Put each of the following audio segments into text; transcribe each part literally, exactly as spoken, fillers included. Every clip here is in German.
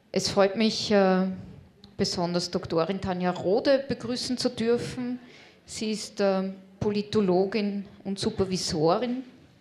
Es freut mich äh, besonders, Doktorin Tanja Rode begrüßen zu dürfen. Sie ist äh, Politologin und Supervisorin.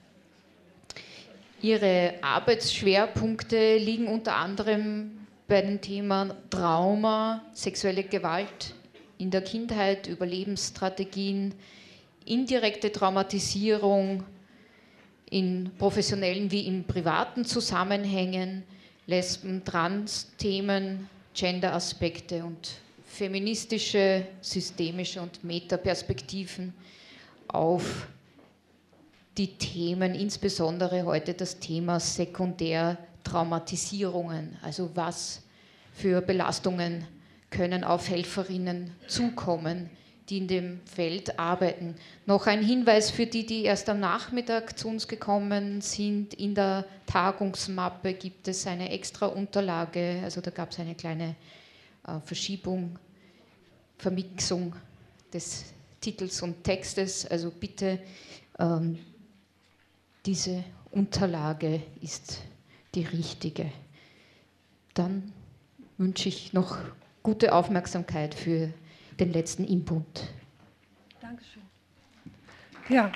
Ihre Arbeitsschwerpunkte liegen unter anderem bei den Themen Trauma, sexuelle Gewalt in der Kindheit, Überlebensstrategien, indirekte Traumatisierung in professionellen wie in privaten Zusammenhängen, Lesben-, Trans-Themen, Gender-Aspekte und feministische, systemische und Metaperspektiven auf die Themen, insbesondere heute das Thema Sekundärtraumatisierungen, also was für Belastungen können auf Helferinnen zukommen, die in dem Feld arbeiten. Noch ein Hinweis für die, die erst am Nachmittag zu uns gekommen sind. In der Tagungsmappe gibt es eine extra Unterlage, also da gab es eine kleine äh, Verschiebung, Vermixung des Titels und Textes. Also bitte, ähm, diese Unterlage ist die richtige. Dann wünsche ich noch gute Aufmerksamkeit für den letzten Input. Dankeschön. Ja.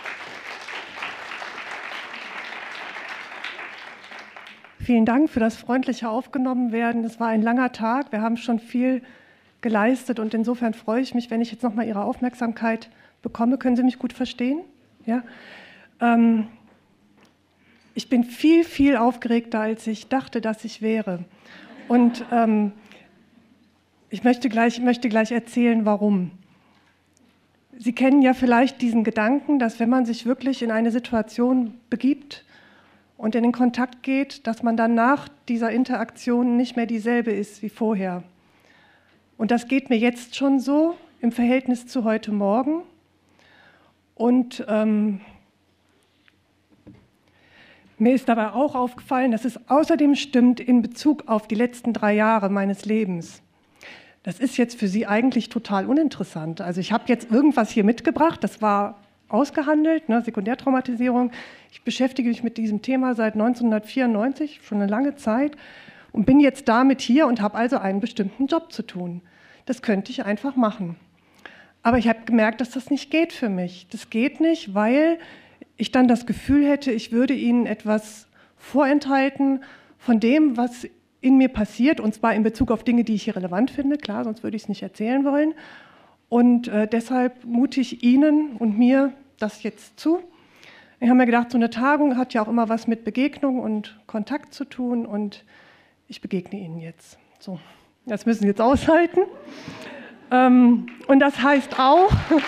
Vielen Dank für das freundliche Aufgenommenwerden. Es war ein langer Tag. Wir haben schon viel geleistet und insofern freue ich mich, wenn ich jetzt nochmal Ihre Aufmerksamkeit bekomme. Können Sie mich gut verstehen? Ja. Ähm, ich bin viel, viel aufgeregter, als ich dachte, dass ich wäre. Und ähm, Ich möchte gleich, möchte gleich erzählen, warum. Sie kennen ja vielleicht diesen Gedanken, dass wenn man sich wirklich in eine Situation begibt und in den Kontakt geht, dass man dann nach dieser Interaktion nicht mehr dieselbe ist wie vorher. Und das geht mir jetzt schon so im Verhältnis zu heute Morgen. Und ähm, mir ist dabei auch aufgefallen, dass es außerdem stimmt in Bezug auf die letzten drei Jahre meines Lebens. Das ist jetzt für Sie eigentlich total uninteressant. Also ich habe jetzt irgendwas hier mitgebracht, das war ausgehandelt, ne, Sekundärtraumatisierung. Ich beschäftige mich mit diesem Thema seit neunzehnhundertvierundneunzig, schon eine lange Zeit, und bin jetzt damit hier und habe also einen bestimmten Job zu tun. Das könnte ich einfach machen. Aber ich habe gemerkt, dass das nicht geht für mich. Das geht nicht, weil ich dann das Gefühl hätte, ich würde Ihnen etwas vorenthalten von dem, was in mir passiert, und zwar in Bezug auf Dinge, die ich hier relevant finde, klar, sonst würde ich es nicht erzählen wollen. Und äh, deshalb mute ich Ihnen und mir das jetzt zu. Ich habe mir gedacht, so eine Tagung hat ja auch immer was mit Begegnung und Kontakt zu tun, und ich begegne Ihnen jetzt. So, das müssen Sie jetzt aushalten. Ähm, und das heißt auch,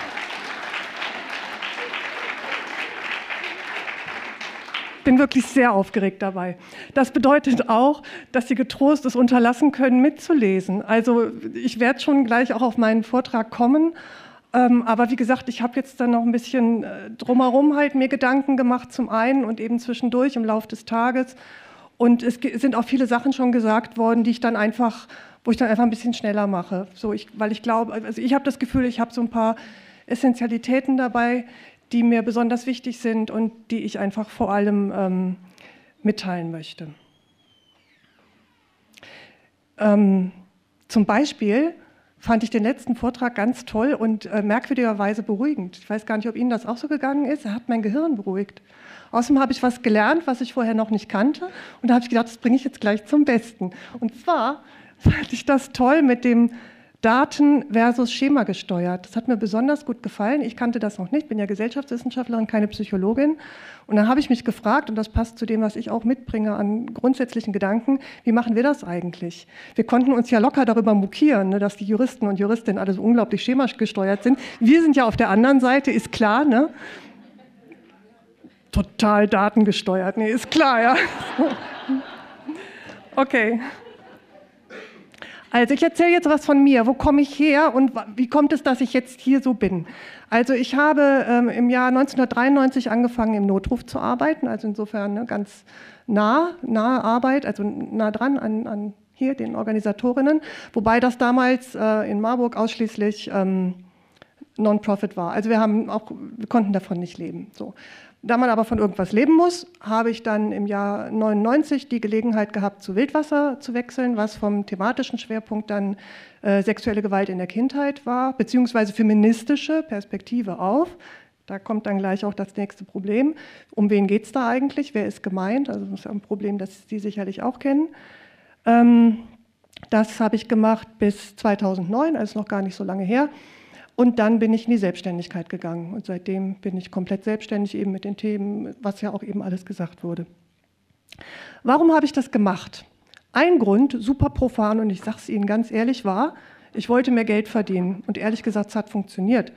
ich bin wirklich sehr aufgeregt dabei. Das bedeutet auch, dass Sie getrost es unterlassen können, mitzulesen. Also ich werde schon gleich auch auf meinen Vortrag kommen. Ähm, aber wie gesagt, ich habe jetzt dann noch ein bisschen äh, drumherum halt mir Gedanken gemacht zum einen und eben zwischendurch im Laufe des Tages. Und es sind auch viele Sachen schon gesagt worden, die ich dann einfach, wo ich dann einfach ein bisschen schneller mache. So, ich, weil ich glaube, also ich habe das Gefühl, ich habe so ein paar Essentialitäten dabei, die mir besonders wichtig sind und die ich einfach vor allem ähm, mitteilen möchte. Ähm, zum Beispiel fand ich den letzten Vortrag ganz toll und äh, merkwürdigerweise beruhigend. Ich weiß gar nicht, ob Ihnen das auch so gegangen ist. Er hat mein Gehirn beruhigt. Außerdem habe ich was gelernt, was ich vorher noch nicht kannte. Und da habe ich gedacht, das bringe ich jetzt gleich zum Besten. Und zwar fand ich das toll mit dem Daten versus Schema gesteuert. Das hat mir besonders gut gefallen. Ich kannte das noch nicht, bin ja Gesellschaftswissenschaftlerin, keine Psychologin. Und dann habe ich mich gefragt, und das passt zu dem, was ich auch mitbringe an grundsätzlichen Gedanken, wie machen wir das eigentlich? Wir konnten uns ja locker darüber mokieren, ne, dass die Juristen und Juristinnen alle so unglaublich schemagesteuert sind. Wir sind ja auf der anderen Seite, ist klar, ne? Total datengesteuert, nee, ist klar, ja. Okay. Also ich erzähle jetzt was von mir. Wo komme ich her und wie kommt es, dass ich jetzt hier so bin? Also ich habe ähm, im Jahr neunzehnhundertdreiundneunzig angefangen, im Notruf zu arbeiten, also insofern ne, ganz nah, nahe Arbeit, also nah dran an, an hier den Organisatorinnen, wobei das damals äh, in Marburg ausschließlich ähm, Non-Profit war. Also wir haben auch, wir konnten davon nicht leben. So. Da man aber von irgendwas leben muss, habe ich dann im Jahr neunundneunzig die Gelegenheit gehabt, zu Wildwasser zu wechseln, was vom thematischen Schwerpunkt dann äh, sexuelle Gewalt in der Kindheit war, beziehungsweise feministische Perspektive auf. Da kommt dann gleich auch das nächste Problem. Um wen geht es da eigentlich? Wer ist gemeint? Also das ist ein Problem, das Sie sicherlich auch kennen. Ähm, das habe ich gemacht bis zweitausendneun, also noch gar nicht so lange her. Und dann bin ich in die Selbstständigkeit gegangen. Und seitdem bin ich komplett selbstständig eben mit den Themen, was ja auch eben alles gesagt wurde. Warum habe ich das gemacht? Ein Grund, super profan, und ich sage es Ihnen ganz ehrlich, war, ich wollte mehr Geld verdienen. Und ehrlich gesagt, es hat funktioniert.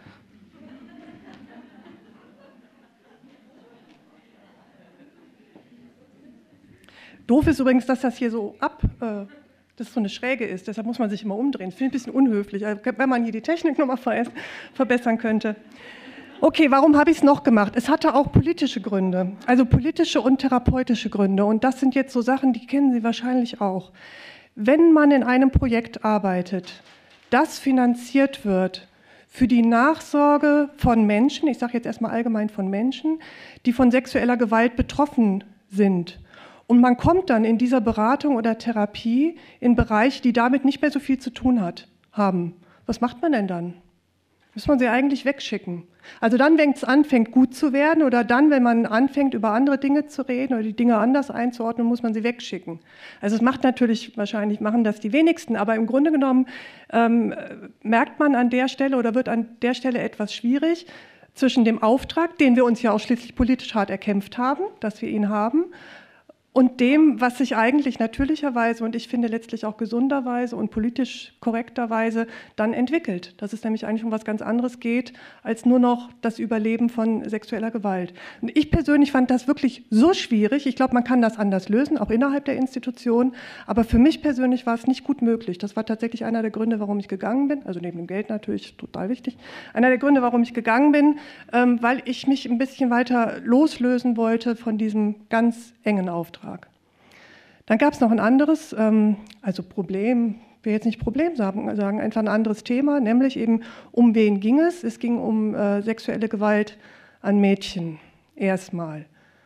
Doof ist übrigens, dass das hier so ab... Äh, dass so eine Schräge ist, deshalb muss man sich immer umdrehen. Das finde ich ein bisschen unhöflich, also wenn man hier die Technik nochmal verbessern könnte. Okay, warum habe ich es noch gemacht? Es hatte auch politische Gründe, also politische und therapeutische Gründe. Und das sind jetzt so Sachen, die kennen Sie wahrscheinlich auch. Wenn man in einem Projekt arbeitet, das finanziert wird für die Nachsorge von Menschen, ich sage jetzt erstmal allgemein von Menschen, die von sexueller Gewalt betroffen sind. Und man kommt dann in dieser Beratung oder Therapie in Bereiche, die damit nicht mehr so viel zu tun hat, haben. Was macht man denn dann? Muss man sie eigentlich wegschicken? Also dann, wenn es anfängt, gut zu werden, oder dann, wenn man anfängt, über andere Dinge zu reden oder die Dinge anders einzuordnen, muss man sie wegschicken. Also es macht natürlich, wahrscheinlich machen das die wenigsten, aber im Grunde genommen ähm, merkt man an der Stelle oder wird an der Stelle etwas schwierig zwischen dem Auftrag, den wir uns ja auch schließlich politisch hart erkämpft haben, dass wir ihn haben, und dem, was sich eigentlich natürlicherweise und ich finde letztlich auch gesunderweise und politisch korrekterweise dann entwickelt. Dass es nämlich eigentlich um was ganz anderes geht, als nur noch das Überleben von sexueller Gewalt. Und ich persönlich fand das wirklich so schwierig. Ich glaube, man kann das anders lösen, auch innerhalb der Institution. Aber für mich persönlich war es nicht gut möglich. Das war tatsächlich einer der Gründe, warum ich gegangen bin. Also neben dem Geld natürlich, total wichtig. Einer der Gründe, warum ich gegangen bin, ähm, weil ich mich ein bisschen weiter loslösen wollte von diesem ganz engen Auftrag. Dann gab es noch ein anderes, ähm, also Problem, ich will jetzt nicht Problem sagen, sagen, einfach ein anderes Thema, nämlich eben, um wen ging es? Es ging um äh, sexuelle Gewalt an Mädchen erstmal.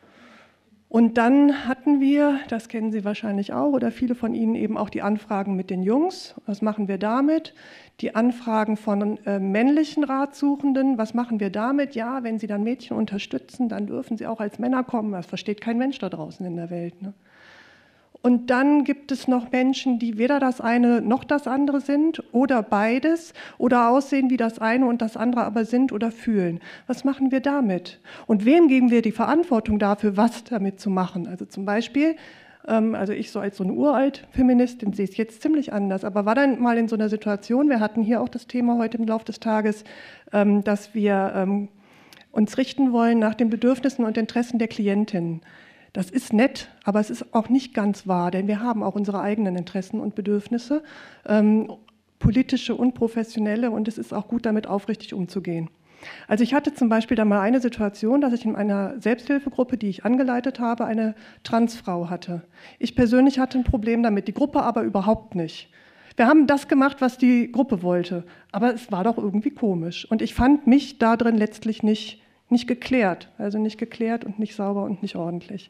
Und dann hatten wir, das kennen Sie wahrscheinlich auch, oder viele von Ihnen eben auch die Anfragen mit den Jungs. Was machen wir damit? Die Anfragen von äh, männlichen Ratsuchenden, was machen wir damit? Ja, wenn Sie dann Mädchen unterstützen, dann dürfen sie auch als Männer kommen. Das versteht kein Mensch da draußen in der Welt, ne? Und dann gibt es noch Menschen, die weder das eine noch das andere sind oder beides oder aussehen wie das eine und das andere aber sind oder fühlen. Was machen wir damit? Und wem geben wir die Verantwortung dafür, was damit zu machen? Also zum Beispiel, ähm, also ich so als so eine Uralt-Feministin sehe es jetzt ziemlich anders, aber war dann mal in so einer Situation, wir hatten hier auch das Thema heute im Laufe des Tages, ähm, dass wir ähm, uns richten wollen nach den Bedürfnissen und Interessen der Klientinnen. Das ist nett, aber es ist auch nicht ganz wahr, denn wir haben auch unsere eigenen Interessen und Bedürfnisse, ähm, politische und professionelle, und es ist auch gut, damit aufrichtig umzugehen. Also ich hatte zum Beispiel dann mal eine Situation, dass ich in einer Selbsthilfegruppe, die ich angeleitet habe, eine Transfrau hatte. Ich persönlich hatte ein Problem damit, die Gruppe aber überhaupt nicht. Wir haben das gemacht, was die Gruppe wollte, aber es war doch irgendwie komisch. Und ich fand mich da drin letztlich nicht, nicht geklärt, also nicht geklärt und nicht sauber und nicht ordentlich.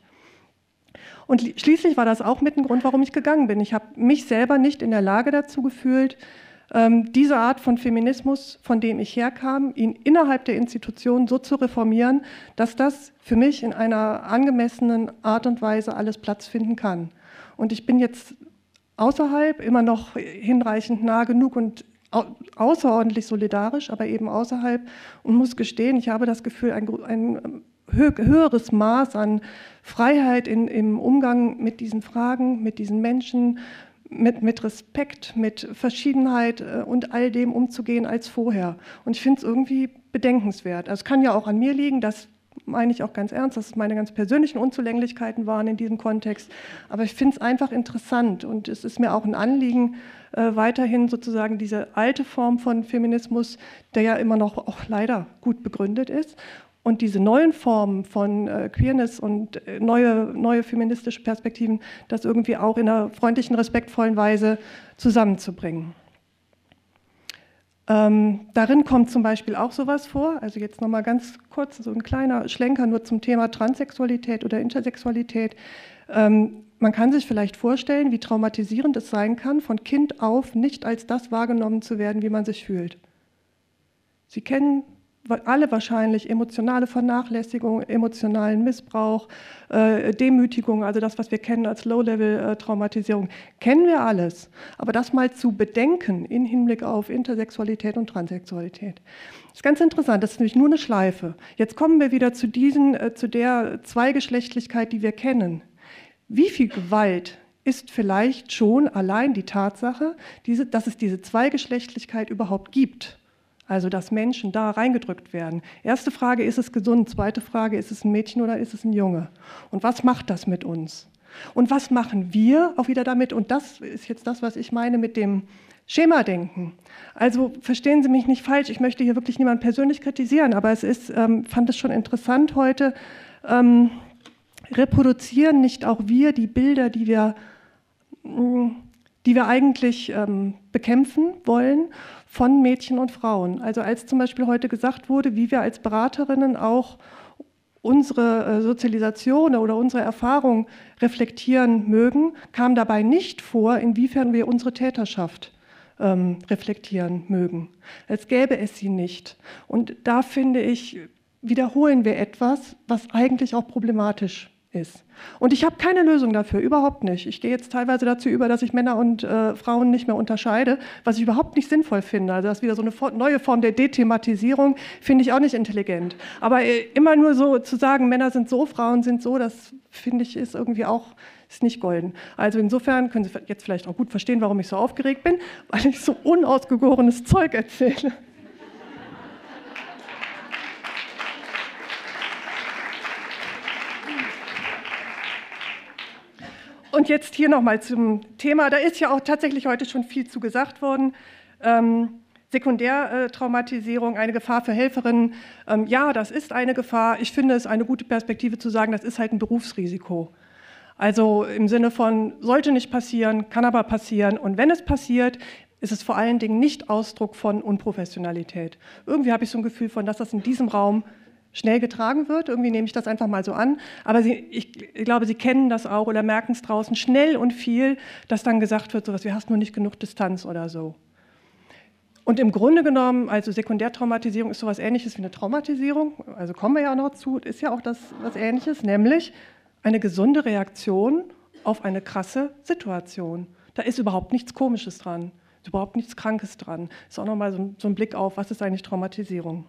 Und schließlich war das auch mit ein Grund, warum ich gegangen bin. Ich habe mich selber nicht in der Lage dazu gefühlt, diese Art von Feminismus, von dem ich herkam, ihn innerhalb der Institution so zu reformieren, dass das für mich in einer angemessenen Art und Weise alles Platz finden kann. Und ich bin jetzt außerhalb immer noch hinreichend nah genug und außerordentlich solidarisch, aber eben außerhalb, und muss gestehen, ich habe das Gefühl, ein, ein höheres Maß an Freiheit in, im Umgang mit diesen Fragen, mit diesen Menschen, mit, mit Respekt, mit Verschiedenheit und all dem umzugehen als vorher. Und ich finde es irgendwie bedenkenswert. Also es kann ja auch an mir liegen, das meine ich auch ganz ernst, dass es meine ganz persönlichen Unzulänglichkeiten waren in diesem Kontext. Aber ich finde es einfach interessant und es ist mir auch ein Anliegen, äh, weiterhin sozusagen diese alte Form von Feminismus, der ja immer noch auch leider gut begründet ist, und diese neuen Formen von äh, Queerness und äh, neue, neue feministische Perspektiven, das irgendwie auch in einer freundlichen, respektvollen Weise zusammenzubringen. Ähm, darin kommt zum Beispiel auch sowas vor, also jetzt nochmal ganz kurz so ein kleiner Schlenker nur zum Thema Transsexualität oder Intersexualität. Ähm, man kann sich vielleicht vorstellen, wie traumatisierend es sein kann, von Kind auf nicht als das wahrgenommen zu werden, wie man sich fühlt. Sie kennen alle wahrscheinlich emotionale Vernachlässigung, emotionalen Missbrauch, äh, Demütigung, also das, was wir kennen als Low-Level-Traumatisierung, kennen wir alles. Aber das mal zu bedenken im Hinblick auf Intersexualität und Transsexualität, ist ganz interessant. Das ist nämlich nur eine Schleife. Jetzt kommen wir wieder zu, diesen, äh, zu der Zweigeschlechtlichkeit, die wir kennen. Wie viel Gewalt ist vielleicht schon allein die Tatsache, diese, dass es diese Zweigeschlechtlichkeit überhaupt gibt? Also, dass Menschen da reingedrückt werden. Erste Frage, ist es gesund? Zweite Frage, ist es ein Mädchen oder ist es ein Junge? Und was macht das mit uns? Und was machen wir auch wieder damit? Und das ist jetzt das, was ich meine mit dem Schemadenken. Also, verstehen Sie mich nicht falsch, ich möchte hier wirklich niemanden persönlich kritisieren, aber es ist, ähm, fand es schon interessant heute, ähm, reproduzieren nicht auch wir die Bilder, die wir, die wir eigentlich ähm, bekämpfen wollen, von Mädchen und Frauen. Also als zum Beispiel heute gesagt wurde, wie wir als Beraterinnen auch unsere Sozialisation oder unsere Erfahrung reflektieren mögen, kam dabei nicht vor, inwiefern wir unsere Täterschaft ähm, reflektieren mögen. Als gäbe es sie nicht. Und da finde ich, wiederholen wir etwas, was eigentlich auch problematisch ist. Und ich habe keine Lösung dafür, überhaupt nicht. Ich gehe jetzt teilweise dazu über, dass ich Männer und äh, Frauen nicht mehr unterscheide, was ich überhaupt nicht sinnvoll finde. Also das ist wieder so eine neue Form der Dethematisierung, finde ich auch nicht intelligent. Aber äh, immer nur so zu sagen, Männer sind so, Frauen sind so, das finde ich ist irgendwie auch ist nicht golden. Also insofern können Sie jetzt vielleicht auch gut verstehen, warum ich so aufgeregt bin, weil ich so unausgegorenes Zeug erzähle. Und jetzt hier nochmal zum Thema, da ist ja auch tatsächlich heute schon viel zu gesagt worden, ähm, Sekundärtraumatisierung, eine Gefahr für Helferinnen. Ähm, ja, das ist eine Gefahr. Ich finde es eine gute Perspektive zu sagen, das ist halt ein Berufsrisiko. Also im Sinne von, sollte nicht passieren, kann aber passieren. Und wenn es passiert, ist es vor allen Dingen nicht Ausdruck von Unprofessionalität. Irgendwie habe ich so ein Gefühl von, dass das in diesem Raum schnell getragen wird. Irgendwie nehme ich das einfach mal so an. Aber Sie, ich, ich glaube, Sie kennen das auch oder merken es draußen schnell und viel, dass dann gesagt wird, sowas, wir hast nur nicht genug Distanz oder so. Und im Grunde genommen, also Sekundärtraumatisierung ist sowas Ähnliches wie eine Traumatisierung. Also kommen wir ja noch zu, ist ja auch das was Ähnliches, nämlich eine gesunde Reaktion auf eine krasse Situation. Da ist überhaupt nichts Komisches dran, ist überhaupt nichts Krankes dran. Ist auch nochmal so, so ein Blick auf, was ist eigentlich Traumatisierung.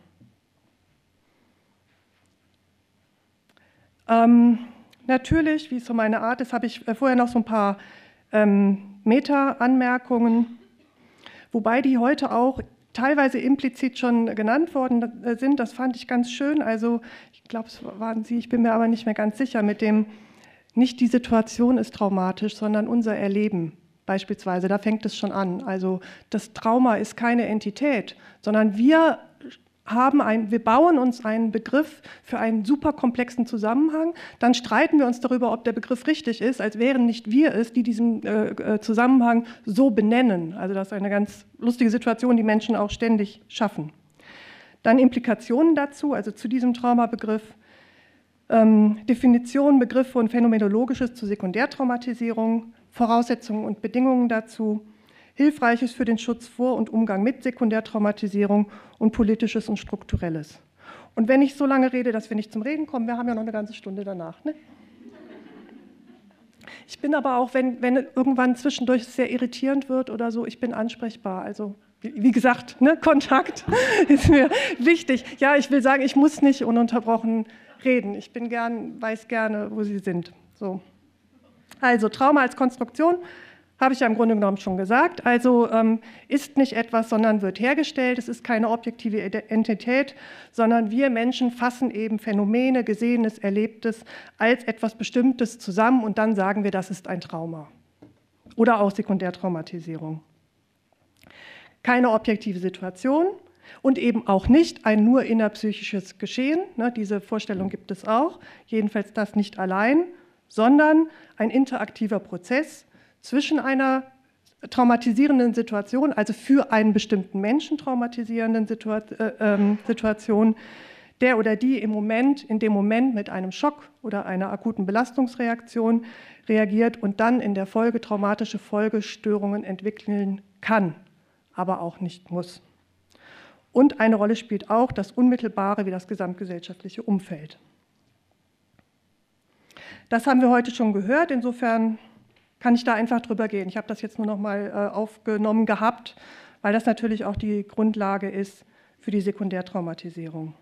Ähm, natürlich, wie es so meine Art ist, habe ich vorher noch so ein paar ähm, Meta-Anmerkungen, wobei die heute auch teilweise implizit schon genannt worden sind. Das fand ich ganz schön. Also ich glaube, es waren Sie, ich bin mir aber nicht mehr ganz sicher, mit dem, nicht die Situation ist traumatisch, sondern unser Erleben beispielsweise. Da fängt es schon an. Also das Trauma ist keine Entität, sondern wir haben ein, wir bauen uns einen Begriff für einen super komplexen Zusammenhang, dann streiten wir uns darüber, ob der Begriff richtig ist, als wären nicht wir es, die diesen äh, Zusammenhang so benennen. Also das ist eine ganz lustige Situation, die Menschen auch ständig schaffen. Dann Implikationen dazu, also zu diesem Traumabegriff, ähm, Definitionen, Begriffe und Phänomenologisches zur Sekundärtraumatisierung, Voraussetzungen und Bedingungen dazu, Hilfreiches für den Schutz vor und Umgang mit Sekundärtraumatisierung und Politisches und Strukturelles. Und wenn ich so lange rede, dass wir nicht zum Reden kommen, wir haben ja noch eine ganze Stunde danach. Ne? Ich bin aber auch, wenn, wenn irgendwann zwischendurch sehr irritierend wird oder so, ich bin ansprechbar. Also wie, wie gesagt, ne, Kontakt ist mir wichtig. Ja, ich will sagen, ich muss nicht ununterbrochen reden. Ich bin gern, weiß gerne, wo Sie sind. So. Also Trauma als Konstruktion. Habe ich ja im Grunde genommen schon gesagt. Also ähm, ist nicht etwas, sondern wird hergestellt. Es ist keine objektive Entität, sondern wir Menschen fassen eben Phänomene, Gesehenes, Erlebtes als etwas Bestimmtes zusammen und dann sagen wir, das ist ein Trauma. Oder auch Sekundärtraumatisierung. Keine objektive Situation und eben auch nicht ein nur innerpsychisches Geschehen. Ne, diese Vorstellung gibt es auch, jedenfalls das nicht allein, sondern ein interaktiver Prozess zwischen einer traumatisierenden Situation, also für einen bestimmten Menschen traumatisierenden Situa äh, ähm, Situation, der oder die im Moment, in dem Moment mit einem Schock oder einer akuten Belastungsreaktion reagiert und dann in der Folge traumatische Folgestörungen entwickeln kann, aber auch nicht muss. Und eine Rolle spielt auch das unmittelbare wie das gesamtgesellschaftliche Umfeld. Das haben wir heute schon gehört, insofern kann ich da einfach drüber gehen. Ich habe das jetzt nur noch mal äh, aufgenommen gehabt, weil das natürlich auch die Grundlage ist für die Sekundärtraumatisierung.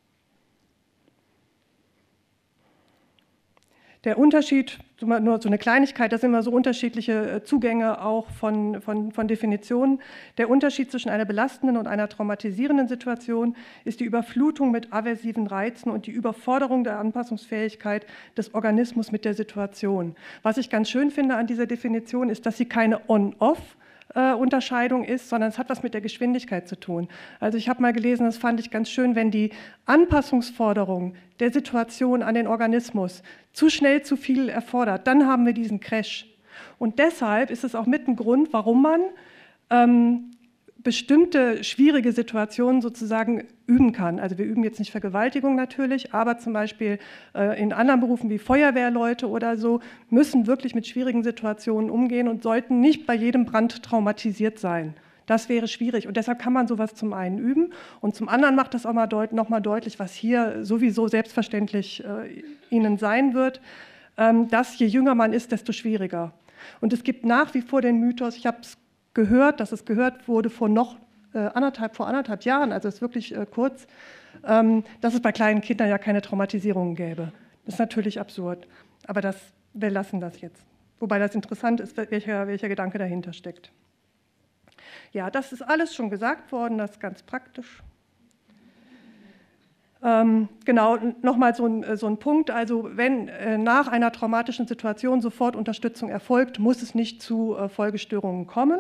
Der Unterschied, nur so eine Kleinigkeit, das sind immer so unterschiedliche Zugänge auch von, von, von Definitionen. Der Unterschied zwischen einer belastenden und einer traumatisierenden Situation ist die Überflutung mit aversiven Reizen und die Überforderung der Anpassungsfähigkeit des Organismus mit der Situation. Was ich ganz schön finde an dieser Definition ist, dass sie keine On-Off Unterscheidung ist, sondern es hat was mit der Geschwindigkeit zu tun. Also ich habe mal gelesen, das fand ich ganz schön, wenn die Anpassungsforderung der Situation an den Organismus zu schnell zu viel erfordert, dann haben wir diesen Crash. Und deshalb ist es auch mit ein Grund, warum man ähm, bestimmte schwierige Situationen sozusagen üben kann. Also wir üben jetzt nicht Vergewaltigung natürlich, aber zum Beispiel äh, in anderen Berufen wie Feuerwehrleute oder so müssen wirklich mit schwierigen Situationen umgehen und sollten nicht bei jedem Brand traumatisiert sein. Das wäre schwierig und deshalb kann man sowas zum einen üben und zum anderen macht das auch mal deut- noch mal deutlich, was hier sowieso selbstverständlich äh, Ihnen sein wird, ähm, dass je jünger man ist, desto schwieriger. Und es gibt nach wie vor den Mythos, ich habe es gehört, dass es gehört wurde vor noch äh, anderthalb, vor anderthalb Jahren, also es ist wirklich äh, kurz, ähm, dass es bei kleinen Kindern ja keine Traumatisierungen gäbe. Das ist natürlich absurd, aber das, wir lassen das jetzt. Wobei das interessant ist, welcher, welcher Gedanke dahinter steckt. Ja, das ist alles schon gesagt worden, das ist ganz praktisch. Ähm, genau, nochmal so ein, so ein Punkt, also wenn äh, nach einer traumatischen Situation sofort Unterstützung erfolgt, muss es nicht zu äh, Folgestörungen kommen.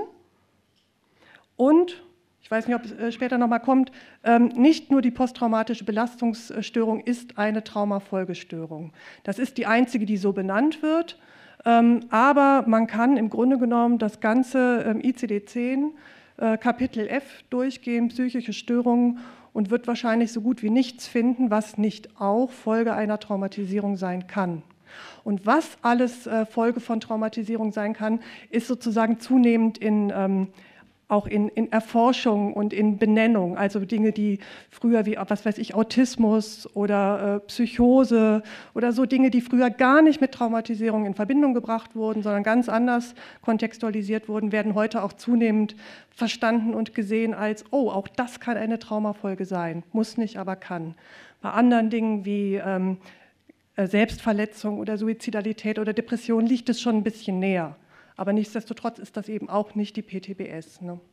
Und, ich weiß nicht, ob es äh, später nochmal kommt, ähm, nicht nur die posttraumatische Belastungsstörung ist eine Traumafolgestörung. Das ist die einzige, die so benannt wird, ähm, aber man kann im Grunde genommen das ganze ähm, I C D zehn, äh, Kapitel F durchgehen, psychische Störungen, und wird wahrscheinlich so gut wie nichts finden, was nicht auch Folge einer Traumatisierung sein kann. Und was alles äh, Folge von Traumatisierung sein kann, ist sozusagen zunehmend in, ähm, auch in, in Erforschung und in Benennung, also Dinge, die früher wie, was weiß ich, Autismus oder äh, Psychose oder so Dinge, die früher gar nicht mit Traumatisierung in Verbindung gebracht wurden, sondern ganz anders kontextualisiert wurden, werden heute auch zunehmend verstanden und gesehen als, oh, auch das kann eine Traumafolge sein, muss nicht, aber kann. Bei anderen Dingen wie ähm, Selbstverletzung oder Suizidalität oder Depression liegt es schon ein bisschen näher. Aber nichtsdestotrotz ist das eben auch nicht die P T B S. Ne?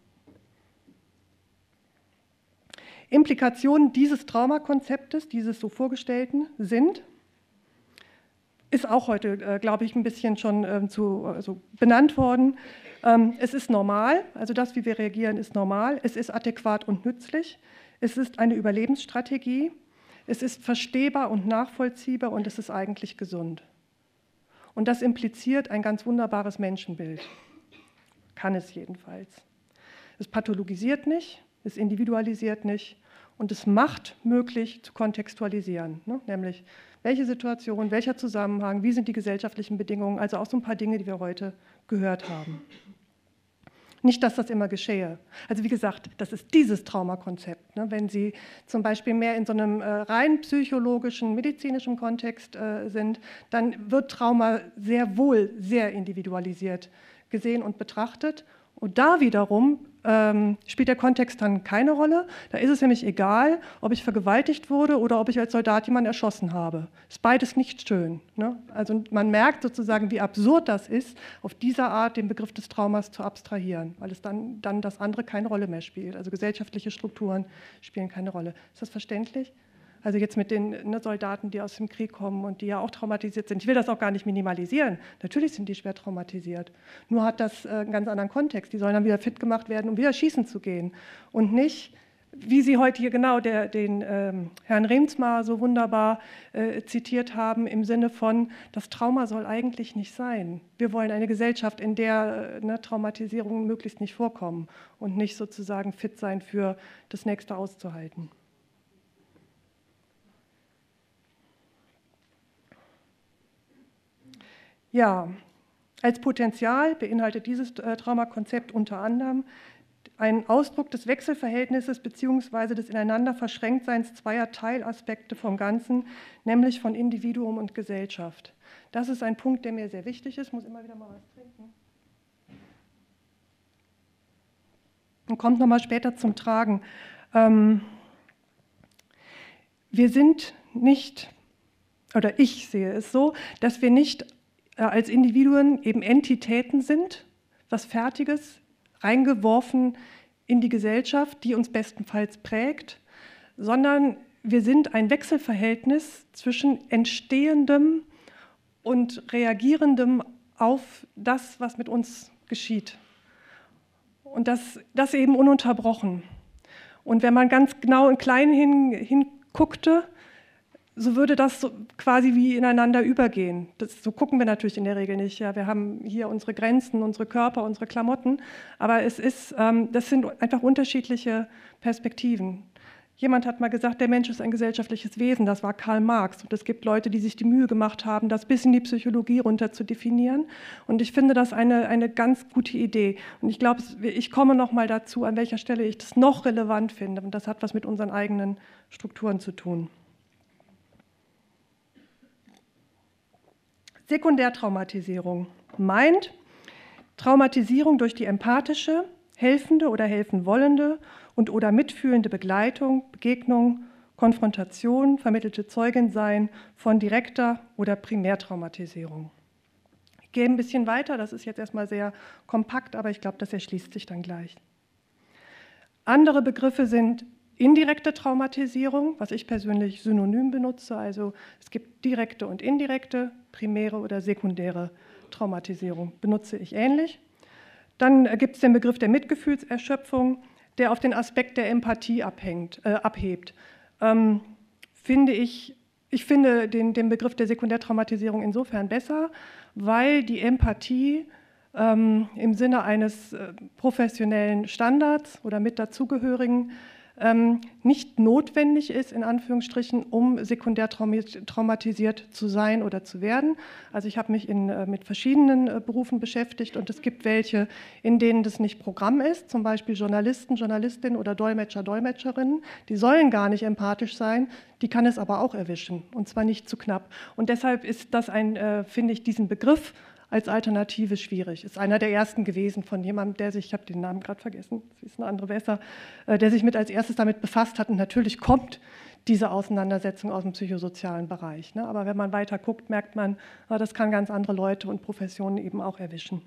Implikationen dieses Traumakonzeptes, dieses so vorgestellten, sind, ist auch heute, äh, glaube ich, ein bisschen schon ähm, zu, also benannt worden. Ähm, es ist normal, also das, wie wir reagieren, ist normal. Es ist adäquat und nützlich. Es ist eine Überlebensstrategie. Es ist verstehbar und nachvollziehbar und es ist eigentlich gesund. Und das impliziert ein ganz wunderbares Menschenbild. Kann es jedenfalls. Es pathologisiert nicht, es individualisiert nicht und es macht möglich zu kontextualisieren. Ne? Nämlich, welche Situation, welcher Zusammenhang, wie sind die gesellschaftlichen Bedingungen, also auch so ein paar Dinge, die wir heute gehört haben. Nicht, dass das immer geschehe. Also wie gesagt, das ist dieses Traumakonzept. Ne? Wenn Sie zum Beispiel mehr in so einem äh, rein psychologischen, medizinischen Kontext äh, sind, dann wird Trauma sehr wohl sehr individualisiert gesehen und betrachtet. Und da wiederum ähm, spielt der Kontext dann keine Rolle. Da ist es nämlich egal, ob ich vergewaltigt wurde oder ob ich als Soldat jemanden erschossen habe. Ist beides nicht schön. Ne? Also man merkt sozusagen, wie absurd das ist, auf dieser Art den Begriff des Traumas zu abstrahieren, weil es dann, dann das andere keine Rolle mehr spielt. Also gesellschaftliche Strukturen spielen keine Rolle. Ist das verständlich? Also jetzt mit den ne, Soldaten, die aus dem Krieg kommen und die ja auch traumatisiert sind. Ich will das auch gar nicht minimalisieren. Natürlich sind die schwer traumatisiert. Nur hat das äh, einen ganz anderen Kontext. Die sollen dann wieder fit gemacht werden, um wieder schießen zu gehen. Und nicht, wie Sie heute hier genau der, den ähm, Herrn Reemtsma so wunderbar äh, zitiert haben, im Sinne von, das Trauma soll eigentlich nicht sein. Wir wollen eine Gesellschaft, in der äh, ne, Traumatisierungen möglichst nicht vorkommen und nicht sozusagen fit sein für das Nächste auszuhalten. Ja, als Potenzial beinhaltet dieses äh, Traumakonzept unter anderem einen Ausdruck des Wechselverhältnisses bzw. des Ineinanderverschränktseins zweier Teilaspekte vom Ganzen, nämlich von Individuum und Gesellschaft. Das ist ein Punkt, der mir sehr wichtig ist. Ich muss immer wieder mal was trinken. Und kommt nochmal später zum Tragen. Ähm, wir sind nicht, oder ich sehe es so, dass wir nicht äh, als Individuen eben Entitäten sind, was Fertiges, reingeworfen in die Gesellschaft, die uns bestenfalls prägt, sondern wir sind ein Wechselverhältnis zwischen Entstehendem und Reagierendem auf das, was mit uns geschieht. Und das, das eben ununterbrochen. Und wenn man ganz genau in klein hin, hinguckte, so würde das so quasi wie ineinander übergehen. Das, so gucken wir natürlich in der Regel nicht. Ja, wir haben hier unsere Grenzen, unsere Körper, unsere Klamotten, aber es ist, ähm, das sind einfach unterschiedliche Perspektiven. Jemand hat mal gesagt, der Mensch ist ein gesellschaftliches Wesen, das war Karl Marx. Und es gibt Leute, die sich die Mühe gemacht haben, das bis in die Psychologie runter zu definieren. Und ich finde das eine, eine ganz gute Idee. Und ich glaube, ich komme noch mal dazu, an welcher Stelle ich das noch relevant finde. Und das hat was mit unseren eigenen Strukturen zu tun. Sekundärtraumatisierung meint Traumatisierung durch die empathische, helfende oder helfen wollende und oder mitfühlende Begleitung, Begegnung, Konfrontation, vermittelte Zeugin sein von direkter oder Primärtraumatisierung. Ich gehe ein bisschen weiter, das ist jetzt erstmal sehr kompakt, aber ich glaube, das erschließt sich dann gleich. Andere Begriffe sind indirekte Traumatisierung, was ich persönlich synonym benutze, also es gibt direkte und indirekte, primäre oder sekundäre Traumatisierung, benutze ich ähnlich. Dann gibt es den Begriff der Mitgefühlserschöpfung, der auf den Aspekt der Empathie abhängt, äh, abhebt. Ähm, finde ich, ich finde den, den Begriff der Sekundärtraumatisierung insofern besser, weil die Empathie ähm, im Sinne eines äh, professionellen Standards oder mit dazugehörigen ähm, nicht notwendig ist, in Anführungsstrichen, um sekundär traumatisiert zu sein oder zu werden. Also ich habe mich in, äh, mit verschiedenen äh, Berufen beschäftigt und es gibt welche, in denen das nicht Programm ist, zum Beispiel Journalisten, Journalistinnen oder Dolmetscher, Dolmetscherinnen, die sollen gar nicht empathisch sein, die kann es aber auch erwischen und zwar nicht zu knapp. Und deshalb ist das ein, äh, finde ich, diesen Begriff als Alternative schwierig. Ist einer der ersten gewesen von jemandem, der sich, ich habe den Namen gerade vergessen, das ist eine andere besser, der sich mit als erstes damit befasst hat. Und natürlich kommt diese Auseinandersetzung aus dem psychosozialen Bereich. Ne? Aber wenn man weiter guckt, merkt man, das kann ganz andere Leute und Professionen eben auch erwischen.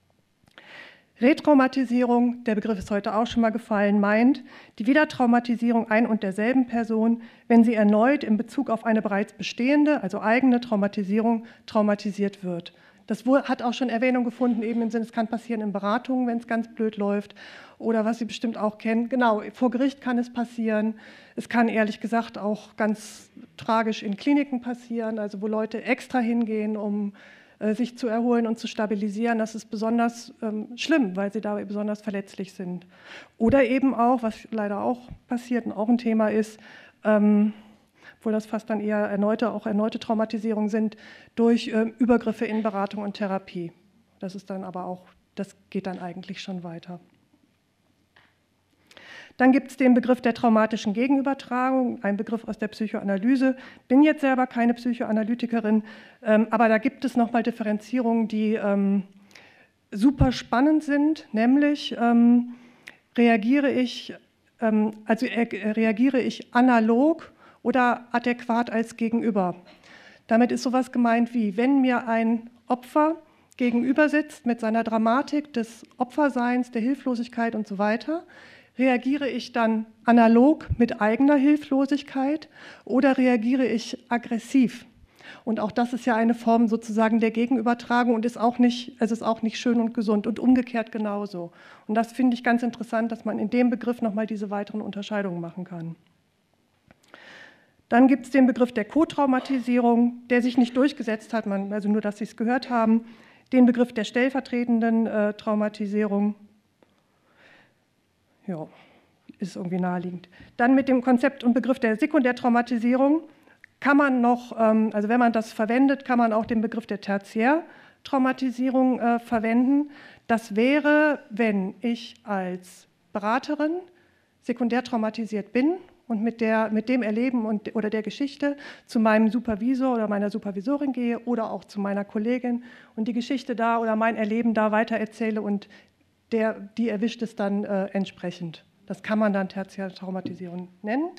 Retraumatisierung, der Begriff ist heute auch schon mal gefallen, meint die Wiedertraumatisierung ein und derselben Person, wenn sie erneut in Bezug auf eine bereits bestehende, also eigene Traumatisierung, traumatisiert wird. Das hat auch schon Erwähnung gefunden, eben im Sinne, es kann passieren in Beratungen, wenn es ganz blöd läuft. Oder was Sie bestimmt auch kennen, genau, vor Gericht kann es passieren. Es kann ehrlich gesagt auch ganz tragisch in Kliniken passieren, also wo Leute extra hingehen, um äh, sich zu erholen und zu stabilisieren. Das ist besonders ähm, schlimm, weil sie da besonders verletzlich sind. Oder eben auch, was leider auch passiert und auch ein Thema ist, ähm, obwohl das fast dann eher erneute, auch erneute Traumatisierungen sind, durch äh, Übergriffe in Beratung und Therapie. Das ist dann aber auch, das geht dann eigentlich schon weiter. Dann gibt es den Begriff der traumatischen Gegenübertragung, ein Begriff aus der Psychoanalyse. Ich bin jetzt selber keine Psychoanalytikerin, ähm, aber da gibt es nochmal Differenzierungen, die ähm, super spannend sind, nämlich ähm, reagiere ich, ähm, also äh, reagiere ich analog oder adäquat als Gegenüber. Damit ist sowas gemeint wie, wenn mir ein Opfer gegenüber sitzt mit seiner Dramatik des Opferseins, der Hilflosigkeit und so weiter, reagiere ich dann analog mit eigener Hilflosigkeit oder reagiere ich aggressiv? Und auch das ist ja eine Form sozusagen der Gegenübertragung und ist auch nicht, es ist auch nicht schön und gesund und umgekehrt genauso. Und das finde ich ganz interessant, dass man in dem Begriff nochmal diese weiteren Unterscheidungen machen kann. Dann gibt es den Begriff der Co-Traumatisierung, der sich nicht durchgesetzt hat, man, also nur, dass Sie es gehört haben, den Begriff der stellvertretenden äh, Traumatisierung. Ja, ist irgendwie naheliegend. Dann mit dem Konzept und Begriff der Sekundärtraumatisierung kann man noch, ähm, also wenn man das verwendet, kann man auch den Begriff der Tertiärtraumatisierung äh, verwenden. Das wäre, wenn ich als Beraterin sekundär traumatisiert bin und mit, der, mit dem Erleben und, oder der Geschichte zu meinem Supervisor oder meiner Supervisorin gehe oder auch zu meiner Kollegin und die Geschichte da oder mein Erleben da weitererzähle und der, die erwischt es dann äh, entsprechend. Das kann man dann Tertiärtraumatisierung nennen.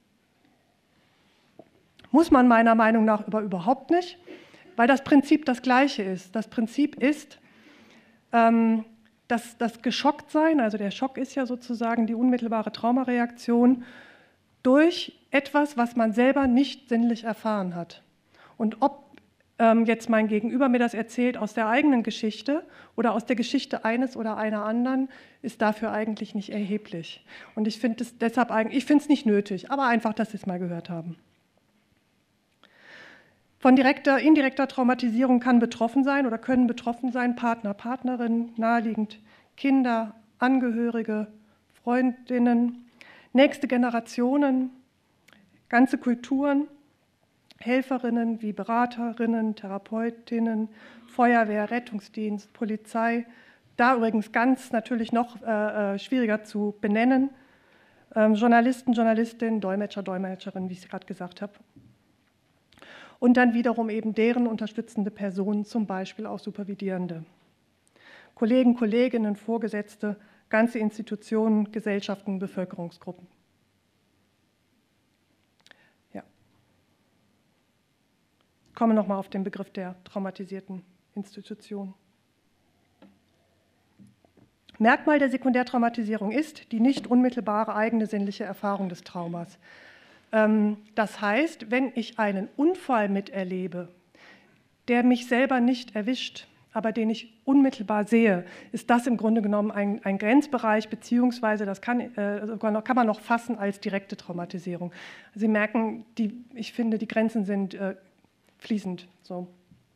Muss man meiner Meinung nach aber überhaupt nicht, weil das Prinzip das gleiche ist. Das Prinzip ist, ähm, dass das Geschocktsein, also der Schock ist ja sozusagen die unmittelbare Traumareaktion, durch etwas, was man selber nicht sinnlich erfahren hat. Und ob ähm, jetzt mein Gegenüber mir das erzählt aus der eigenen Geschichte oder aus der Geschichte eines oder einer anderen, ist dafür eigentlich nicht erheblich. Und ich finde es deshalb eigentlich, ich finde es nicht nötig, aber einfach, dass Sie es mal gehört haben. Von direkter, indirekter Traumatisierung kann betroffen sein oder können betroffen sein Partner, Partnerin, naheliegend Kinder, Angehörige, Freundinnen, nächste Generationen, ganze Kulturen, Helferinnen wie Beraterinnen, Therapeutinnen, Feuerwehr, Rettungsdienst, Polizei, da übrigens ganz natürlich noch äh, schwieriger zu benennen, ähm, Journalisten, Journalistinnen, Dolmetscher, Dolmetscherinnen, wie ich es gerade gesagt habe. Und dann wiederum eben deren unterstützende Personen, zum Beispiel auch Supervidierende. Kollegen, Kolleginnen, Vorgesetzte, ganze Institutionen, Gesellschaften, Bevölkerungsgruppen. Ja. Ich komme nochmal auf den Begriff der traumatisierten Institution. Merkmal der Sekundärtraumatisierung ist die nicht unmittelbare eigene sinnliche Erfahrung des Traumas. Das heißt, wenn ich einen Unfall miterlebe, der mich selber nicht erwischt, aber den ich unmittelbar sehe, ist das im Grunde genommen ein, ein Grenzbereich, beziehungsweise das kann, äh, kann man noch fassen als direkte Traumatisierung. Sie merken, die, ich finde, die Grenzen sind äh, fließend. So.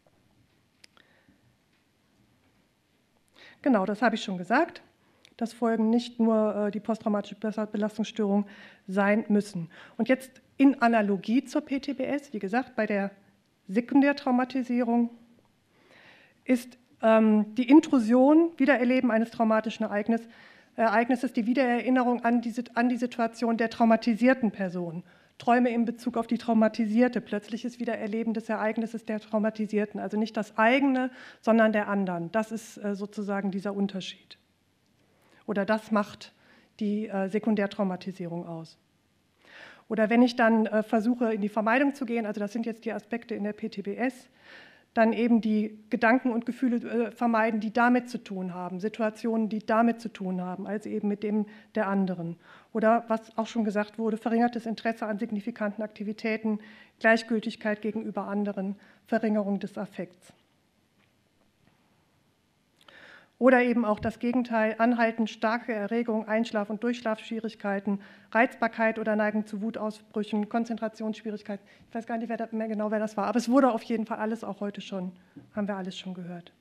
Genau, das habe ich schon gesagt, dass Folgen nicht nur äh, die posttraumatische Belastungsstörung sein müssen. Und jetzt in Analogie zur P T B S, wie gesagt, bei der Sekundärtraumatisierung, ist ähm, die Intrusion, Wiedererleben eines traumatischen Ereignis, Ereignisses, die Wiedererinnerung an die, an die Situation der traumatisierten Person. Träume in Bezug auf die traumatisierte, plötzliches Wiedererleben des Ereignisses der Traumatisierten, also nicht das eigene, sondern der anderen. Das ist äh, sozusagen dieser Unterschied. Oder das macht die äh, Sekundärtraumatisierung aus. Oder wenn ich dann äh, versuche, in die Vermeidung zu gehen, also das sind jetzt die Aspekte in der P T B S, dann eben die Gedanken und Gefühle äh, vermeiden, die damit zu tun haben, Situationen, die damit zu tun haben, als eben mit dem der anderen. Oder was auch schon gesagt wurde, verringertes Interesse an signifikanten Aktivitäten, Gleichgültigkeit gegenüber anderen, Verringerung des Affekts. Oder eben auch das Gegenteil, anhaltend starke Erregung, Einschlaf- und Durchschlafschwierigkeiten, Reizbarkeit oder Neigung zu Wutausbrüchen, Konzentrationsschwierigkeiten. Ich weiß gar nicht wer mehr genau, wer das war, aber es wurde auf jeden Fall alles auch heute schon, haben wir alles schon gehört.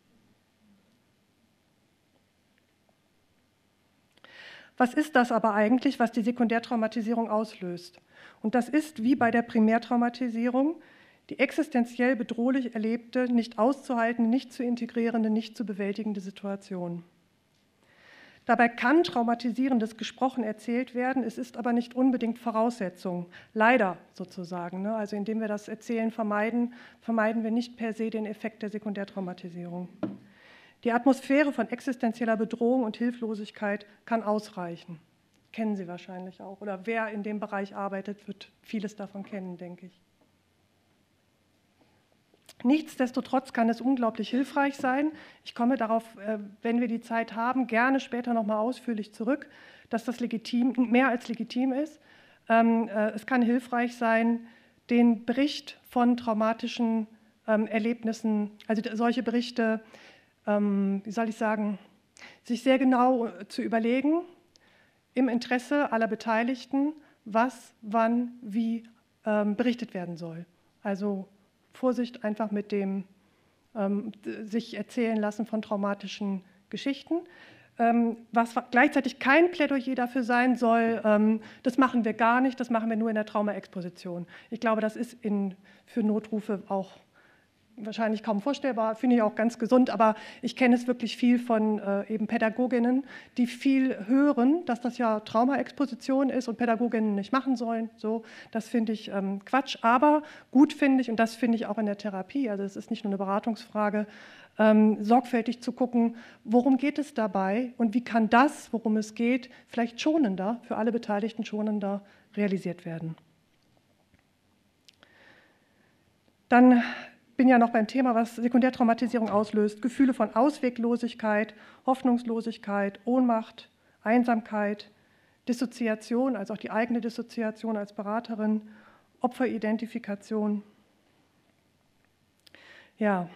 Was ist das aber eigentlich, was die Sekundärtraumatisierung auslöst? Und das ist wie bei der Primärtraumatisierung die existenziell bedrohlich erlebte, nicht auszuhaltende, nicht zu integrierende, nicht zu bewältigende Situation. Dabei kann Traumatisierendes gesprochen erzählt werden, es ist aber nicht unbedingt Voraussetzung, leider sozusagen. Also indem wir das Erzählen vermeiden, vermeiden wir nicht per se den Effekt der Sekundärtraumatisierung. Die Atmosphäre von existenzieller Bedrohung und Hilflosigkeit kann ausreichen. Kennen Sie wahrscheinlich auch. Oder wer in dem Bereich arbeitet, wird vieles davon kennen, denke ich. Nichtsdestotrotz kann es unglaublich hilfreich sein. Ich komme darauf, wenn wir die Zeit haben, gerne später noch mal ausführlich zurück, dass das legitim, mehr als legitim ist. Es kann hilfreich sein, den Bericht von traumatischen ähm, Erlebnissen, also solche Berichte, ähm, wie soll ich sagen, sich sehr genau zu überlegen, im Interesse aller Beteiligten, was, wann, wie ähm, berichtet werden soll. Also Vorsicht einfach mit dem ähm, sich erzählen lassen von traumatischen Geschichten. Ähm, was gleichzeitig kein Plädoyer dafür sein soll, ähm, das machen wir gar nicht, das machen wir nur in der Traumaexposition. Ich glaube, das ist in, für Notrufe auch wahrscheinlich kaum vorstellbar, finde ich auch ganz gesund, aber ich kenne es wirklich viel von äh, eben Pädagoginnen, die viel hören, dass das ja Traumaexposition ist und Pädagoginnen nicht machen sollen. So, das finde ich ähm, Quatsch, aber gut finde ich, und das finde ich auch in der Therapie, also es ist nicht nur eine Beratungsfrage, ähm, sorgfältig zu gucken, worum geht es dabei und wie kann das, worum es geht, vielleicht schonender, für alle Beteiligten schonender realisiert werden. Dann bin ja noch beim Thema, was Sekundärtraumatisierung auslöst. Gefühle von Ausweglosigkeit, Hoffnungslosigkeit, Ohnmacht, Einsamkeit, Dissoziation, also auch die eigene Dissoziation als Beraterin, Opferidentifikation. Ja,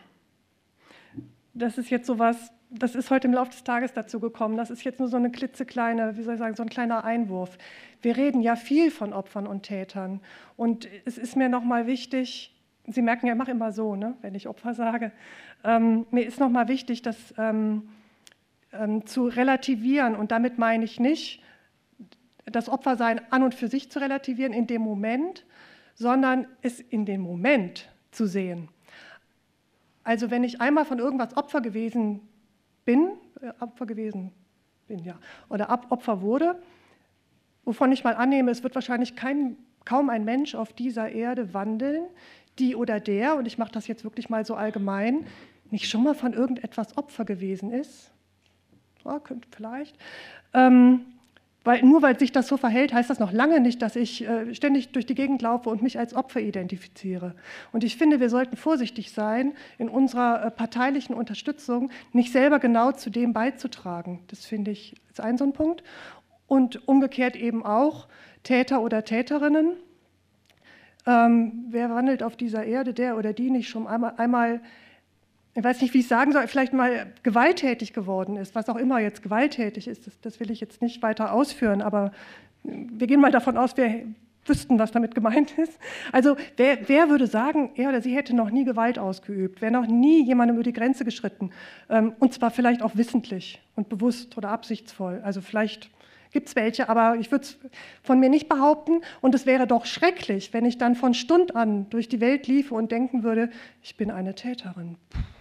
das ist jetzt sowas, das ist heute im Laufe des Tages dazu gekommen. Das ist jetzt nur so eine klitzekleine, wie soll ich sagen, so ein kleiner Einwurf. Wir reden ja viel von Opfern und Tätern. Und es ist mir nochmal wichtig, Sie merken ja, ich mache immer so, ne, wenn ich Opfer sage. Ähm, mir ist nochmal wichtig, das ähm, ähm, zu relativieren. Und damit meine ich nicht, das Opfersein an und für sich zu relativieren in dem Moment, sondern es in dem Moment zu sehen. Also wenn ich einmal von irgendwas Opfer gewesen bin, äh, Opfer gewesen bin, ja, oder Ab Opfer wurde, wovon ich mal annehme, es wird wahrscheinlich kein, kaum ein Mensch auf dieser Erde wandeln, die oder der, und ich mache das jetzt wirklich mal so allgemein, nicht schon mal von irgendetwas Opfer gewesen ist. Ja, könnte vielleicht. Ähm, weil, nur weil sich das so verhält, heißt das noch lange nicht, dass ich äh, ständig durch die Gegend laufe und mich als Opfer identifiziere. Und ich finde, wir sollten vorsichtig sein, in unserer äh, parteilichen Unterstützung nicht selber genau zu dem beizutragen. Das finde ich ist ein so ein Punkt. Und umgekehrt eben auch Täter oder Täterinnen. Ähm, wer wandelt auf dieser Erde, der oder die nicht schon einmal, einmal, ich weiß nicht, wie ich sagen soll, vielleicht mal gewalttätig geworden ist, was auch immer jetzt gewalttätig ist, das, das will ich jetzt nicht weiter ausführen, aber wir gehen mal davon aus, wir wüssten, was damit gemeint ist. Also wer, wer würde sagen, er oder sie hätte noch nie Gewalt ausgeübt, wäre noch nie jemandem über die Grenze geschritten, ähm, und zwar vielleicht auch wissentlich und bewusst oder absichtsvoll, also vielleicht gibt es welche, aber ich würde es von mir nicht behaupten. Und es wäre doch schrecklich, wenn ich dann von Stund an durch die Welt liefe und denken würde, ich bin eine Täterin.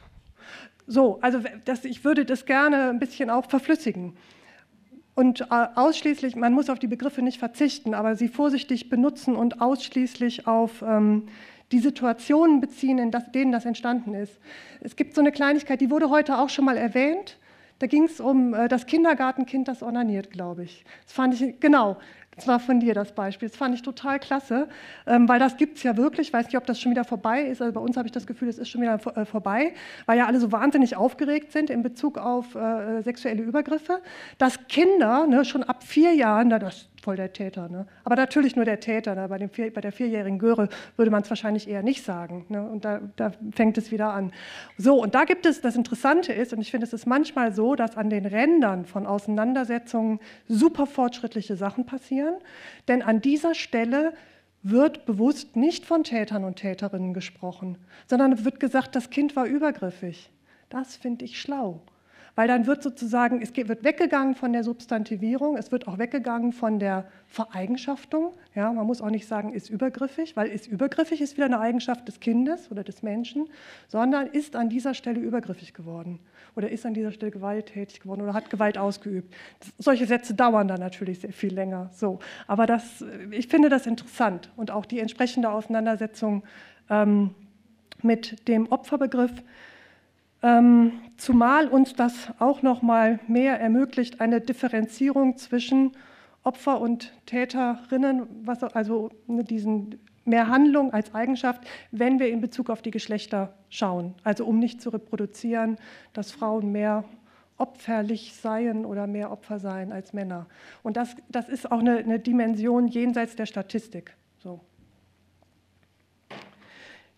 So, also das, ich würde das gerne ein bisschen auch verflüssigen. Und ausschließlich, man muss auf die Begriffe nicht verzichten, aber sie vorsichtig benutzen und ausschließlich auf ähm, die Situationen beziehen, in das, denen das entstanden ist. Es gibt so eine Kleinigkeit, die wurde heute auch schon mal erwähnt. Da ging es um äh, das Kindergartenkind, das onaniert, glaube ich. Das fand ich, genau, das war von dir das Beispiel. Das fand ich total klasse, ähm, weil das gibt es ja wirklich. Ich weiß nicht, ob das schon wieder vorbei ist. Also bei uns habe ich das Gefühl, es ist schon wieder vor, äh, vorbei, weil ja alle so wahnsinnig aufgeregt sind in Bezug auf äh, sexuelle Übergriffe, dass Kinder ne, schon ab vier Jahren, na, das ist voll der Täter, ne? Aber natürlich nur der Täter. Ne? Bei, dem vier, bei der vierjährigen Göre würde man es wahrscheinlich eher nicht sagen. Ne? Und da, da fängt es wieder an. So, und da gibt es, das Interessante ist, und ich finde, es ist manchmal so, dass an den Rändern von Auseinandersetzungen super fortschrittliche Sachen passieren. Denn an dieser Stelle wird bewusst nicht von Tätern und Täterinnen gesprochen, sondern wird gesagt, das Kind war übergriffig. Das finde ich schlau. Weil dann wird sozusagen, es wird weggegangen von der Substantivierung, es wird auch weggegangen von der Vereigenschaftung. Ja, man muss auch nicht sagen, ist übergriffig, weil ist übergriffig ist wieder eine Eigenschaft des Kindes oder des Menschen, sondern ist an dieser Stelle übergriffig geworden oder ist an dieser Stelle gewalttätig geworden oder hat Gewalt ausgeübt. Das, solche Sätze dauern dann natürlich sehr viel länger. So. Aber das, ich finde das interessant und auch die entsprechende Auseinandersetzung ähm, mit dem Opferbegriff. Ähm, zumal uns das auch noch mal mehr ermöglicht, eine Differenzierung zwischen Opfer und Täterinnen, was, also diesen mehr Handlung als Eigenschaft, wenn wir in Bezug auf die Geschlechter schauen. Also um nicht zu reproduzieren, dass Frauen mehr opferlich seien oder mehr Opfer seien als Männer. Und das, das ist auch eine, eine Dimension jenseits der Statistik. So.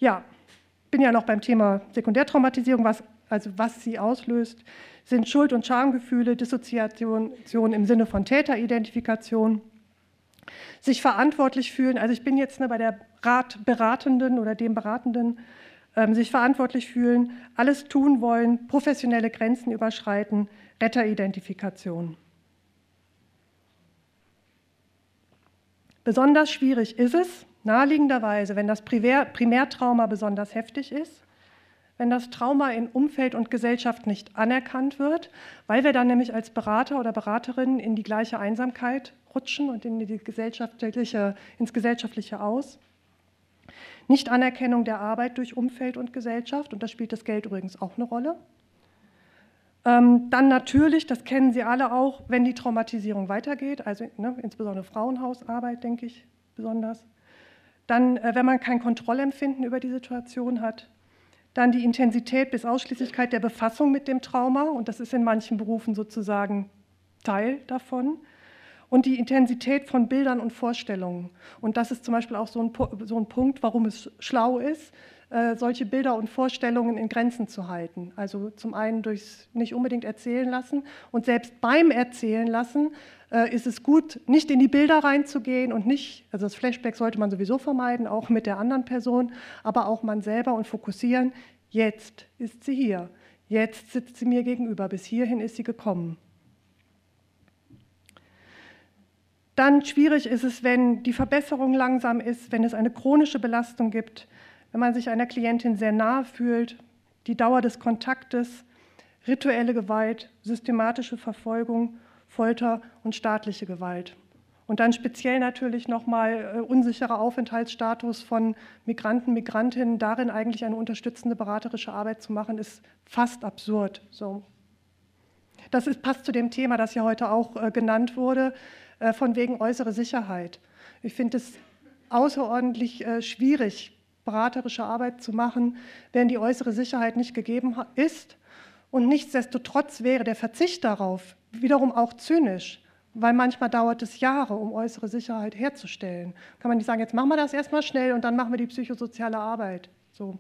ja, bin ja noch beim Thema Sekundärtraumatisierung, was, also was sie auslöst, sind Schuld- und Schamgefühle, Dissoziation im Sinne von Täteridentifikation, sich verantwortlich fühlen, also ich bin jetzt ne, bei der Rat, Beratenden oder dem Beratenden, ähm, sich verantwortlich fühlen, alles tun wollen, professionelle Grenzen überschreiten, Retteridentifikation. Besonders schwierig ist es, naheliegenderweise, wenn das Primär, Primärtrauma besonders heftig ist, wenn das Trauma in Umfeld und Gesellschaft nicht anerkannt wird, weil wir dann nämlich als Berater oder Beraterin in die gleiche Einsamkeit rutschen und in die gesellschaftliche, ins gesellschaftliche Aus. Nichtanerkennung der Arbeit durch Umfeld und Gesellschaft, und da spielt das Geld übrigens auch eine Rolle. Ähm, dann natürlich, das kennen Sie alle auch, wenn die Traumatisierung weitergeht, also ne, insbesondere Frauenhausarbeit, denke ich besonders. Dann, äh, wenn man kein Kontrollempfinden über die Situation hat. Dann die Intensität bis Ausschließlichkeit der Befassung mit dem Trauma, und das ist in manchen Berufen sozusagen Teil davon. Und die Intensität von Bildern und Vorstellungen. Und das ist zum Beispiel auch so ein, so ein Punkt, warum es schlau ist, äh, solche Bilder und Vorstellungen in Grenzen zu halten. Also zum einen durchs nicht unbedingt erzählen lassen, und selbst beim Erzählen lassen äh, ist es gut, nicht in die Bilder reinzugehen und nicht, also das Flashback sollte man sowieso vermeiden, auch mit der anderen Person, aber auch man selber, und fokussieren, jetzt ist sie hier, jetzt sitzt sie mir gegenüber, bis hierhin ist sie gekommen. Dann schwierig ist es, wenn die Verbesserung langsam ist, wenn es eine chronische Belastung gibt, wenn man sich einer Klientin sehr nahe fühlt, die Dauer des Kontaktes, rituelle Gewalt, systematische Verfolgung, Folter und staatliche Gewalt. Und dann speziell natürlich nochmal äh, unsicherer Aufenthaltsstatus von Migranten, Migrantinnen, darin eigentlich eine unterstützende beraterische Arbeit zu machen, ist fast absurd. So. Das ist, passt zu dem Thema, das ja heute auch äh, genannt wurde, von wegen äußere Sicherheit. Ich finde es außerordentlich äh, schwierig, beraterische Arbeit zu machen, wenn die äußere Sicherheit nicht gegeben ist. Und nichtsdestotrotz wäre der Verzicht darauf wiederum auch zynisch, weil manchmal dauert es Jahre, um äußere Sicherheit herzustellen. Kann man nicht sagen, jetzt machen wir das erstmal schnell und dann machen wir die psychosoziale Arbeit. So.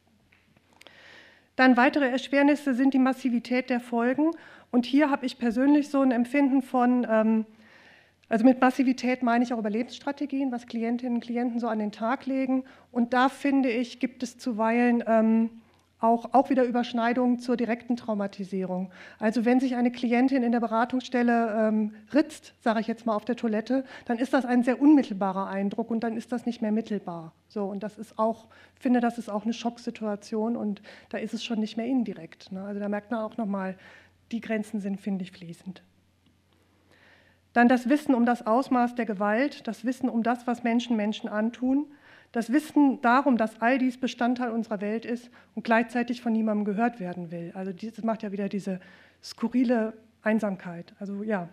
Dann weitere Erschwernisse sind die Massivität der Folgen. Und hier habe ich persönlich so ein Empfinden von, ähm, also mit Massivität meine ich auch Überlebensstrategien, was Klientinnen und Klienten so an den Tag legen. Und da finde ich, gibt es zuweilen ähm, auch, auch wieder Überschneidungen zur direkten Traumatisierung. Also wenn sich eine Klientin in der Beratungsstelle ähm, ritzt, sage ich jetzt mal auf der Toilette, dann ist das ein sehr unmittelbarer Eindruck und dann ist das nicht mehr mittelbar. So, und das ist auch, ich finde, das ist auch eine Schocksituation und da ist es schon nicht mehr indirekt. Ne? Also da merkt man auch nochmal, die Grenzen sind, finde ich, fließend. Dann das Wissen um das Ausmaß der Gewalt, das Wissen um das, was Menschen Menschen antun, das Wissen darum, dass all dies Bestandteil unserer Welt ist und gleichzeitig von niemandem gehört werden will. Also das macht ja wieder diese skurrile Einsamkeit. Also ja.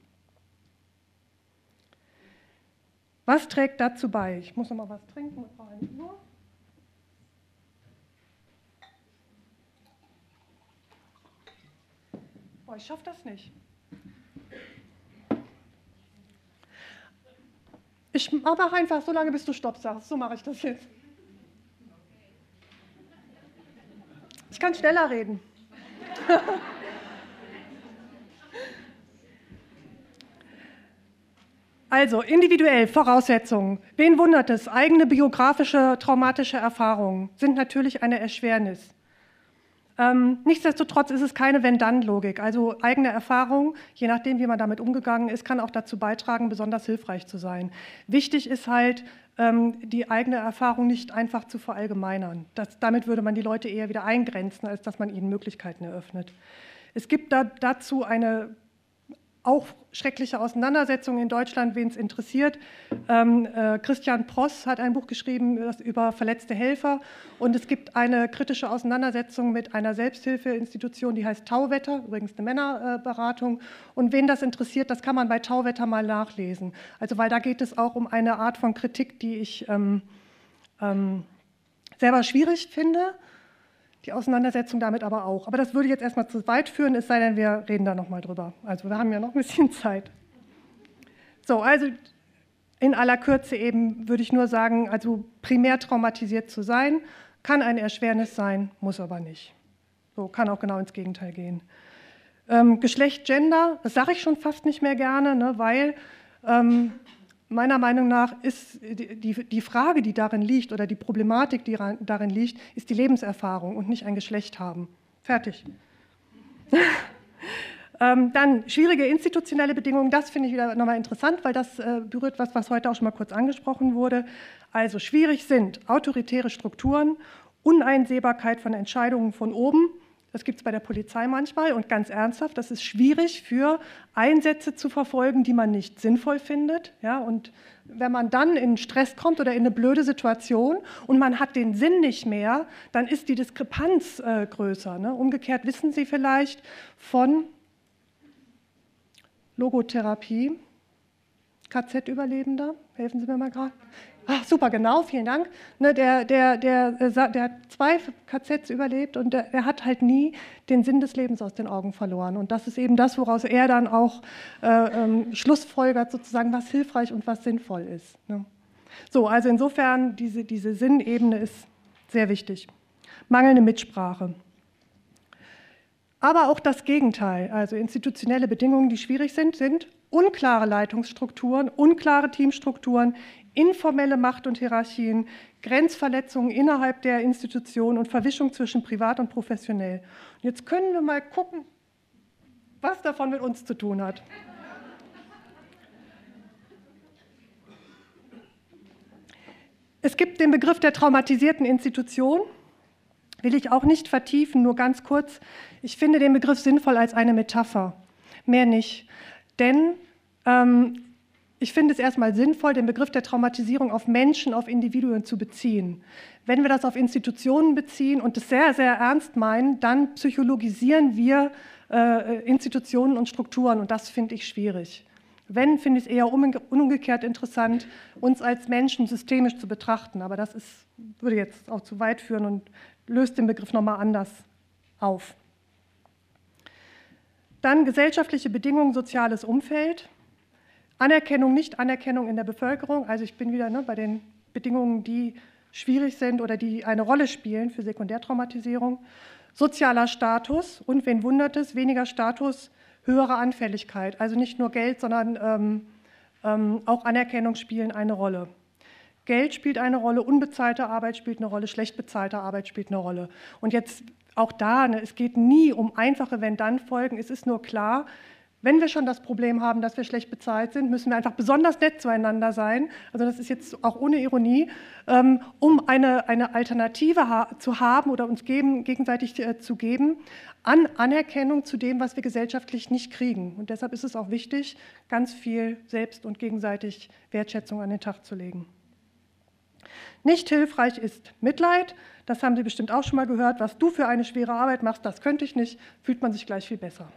Was trägt dazu bei? Ich muss noch mal was trinken und brauche eine Uhr. Boah, ich schaffe das nicht. Ich mache einfach so lange, bis du Stopp sagst. So mache ich das jetzt. Ich kann schneller reden. Also, individuell, Voraussetzungen. Wen wundert es? Eigene biografische, traumatische Erfahrungen sind natürlich eine Erschwernis. Ähm, nichtsdestotrotz ist es keine Wenn-Dann-Logik. Also eigene Erfahrung, je nachdem, wie man damit umgegangen ist, kann auch dazu beitragen, besonders hilfreich zu sein. Wichtig ist halt, ähm, die eigene Erfahrung nicht einfach zu verallgemeinern. Das, damit würde man die Leute eher wieder eingrenzen, als dass man ihnen Möglichkeiten eröffnet. Es gibt da, dazu eine auch schreckliche Auseinandersetzungen in Deutschland, wen es interessiert. Ähm, äh, Christian Pross hat ein Buch geschrieben das über verletzte Helfer und es gibt eine kritische Auseinandersetzung mit einer Selbsthilfeinstitution, die heißt Tauwetter, übrigens eine Männerberatung. Und wen das interessiert, das kann man bei Tauwetter mal nachlesen. Also weil da geht es auch um eine Art von Kritik, die ich ähm, ähm, selber schwierig finde. Die Auseinandersetzung damit aber auch. Aber das würde jetzt erstmal zu weit führen, es sei denn, wir reden da nochmal drüber. Also wir haben ja noch ein bisschen Zeit. So, also In aller Kürze eben würde ich nur sagen, also primär traumatisiert zu sein, kann eine Erschwernis sein, muss aber nicht. So kann auch genau ins Gegenteil gehen. Ähm, Geschlecht, Gender, das sage ich schon fast nicht mehr gerne, ne, weil ähm, meiner Meinung nach ist die, die, die Frage, die darin liegt, oder die Problematik, die darin liegt, ist die Lebenserfahrung und nicht ein Geschlecht haben. Fertig. ähm, dann schwierige institutionelle Bedingungen, das finde ich wieder nochmal interessant, weil das äh, berührt was, was heute auch schon mal kurz angesprochen wurde. Also schwierig sind autoritäre Strukturen, Uneinsehbarkeit von Entscheidungen von oben. Das gibt es bei der Polizei manchmal und ganz ernsthaft, das ist schwierig für Einsätze zu verfolgen, die man nicht sinnvoll findet. Ja, und wenn man dann in Stress kommt oder in eine blöde Situation und man hat den Sinn nicht mehr, dann ist die Diskrepanz äh, größer. Ne? Umgekehrt wissen Sie vielleicht von Logotherapie, K Z-Überlebender, helfen Sie mir mal gerade. Ach, super, genau, vielen Dank. Ne, der, der, der, der hat zwei K Zs überlebt und der, der hat halt nie den Sinn des Lebens aus den Augen verloren. Und das ist eben das, woraus er dann auch äh, ähm, schlussfolgert, sozusagen, was hilfreich und was sinnvoll ist. Ne? So, also insofern, diese, diese Sinnebene ist sehr wichtig. Mangelnde Mitsprache. Aber auch das Gegenteil, also institutionelle Bedingungen, die schwierig sind, sind unklare Leitungsstrukturen, unklare Teamstrukturen, informelle Macht- und Hierarchien, Grenzverletzungen innerhalb der Institution und Verwischung zwischen privat und professionell. Und jetzt können wir mal gucken, was davon mit uns zu tun hat. Es gibt den Begriff der traumatisierten Institution, will ich auch nicht vertiefen, nur ganz kurz. Ich finde den Begriff sinnvoll als eine Metapher, mehr nicht. Denn ähm, ich finde es erstmal sinnvoll, den Begriff der Traumatisierung auf Menschen, auf Individuen zu beziehen. Wenn wir das auf Institutionen beziehen und es sehr, sehr ernst meinen, dann psychologisieren wir äh, Institutionen und Strukturen und das finde ich schwierig. Wenn, finde ich es eher umgekehrt interessant, uns als Menschen systemisch zu betrachten. Aber das ist, würde jetzt auch zu weit führen und löst den Begriff nochmal anders auf. Dann gesellschaftliche Bedingungen, soziales Umfeld. Anerkennung, Nicht-Anerkennung in der Bevölkerung. Also ich bin wieder ne, bei den Bedingungen, die schwierig sind oder die eine Rolle spielen für Sekundärtraumatisierung. Sozialer Status und, wen wundert es, weniger Status, höhere Anfälligkeit. Also nicht nur Geld, sondern ähm, ähm, auch Anerkennung spielen eine Rolle. Geld spielt eine Rolle, unbezahlte Arbeit spielt eine Rolle, schlecht bezahlte Arbeit spielt eine Rolle. Und jetzt auch da, ne, es geht nie um einfache Wenn-Dann-Folgen. Es ist nur klar, wenn wir schon das Problem haben, dass wir schlecht bezahlt sind, müssen wir einfach besonders nett zueinander sein, also das ist jetzt auch ohne Ironie, ähm, um eine, eine Alternative ha- zu haben oder uns geben, gegenseitig äh, zu geben, an Anerkennung zu dem, was wir gesellschaftlich nicht kriegen. Und deshalb ist es auch wichtig, ganz viel selbst und gegenseitig Wertschätzung an den Tag zu legen. Nicht hilfreich ist Mitleid, das haben Sie bestimmt auch schon mal gehört, was du für eine schwere Arbeit machst, das könnte ich nicht, fühlt man sich gleich viel besser.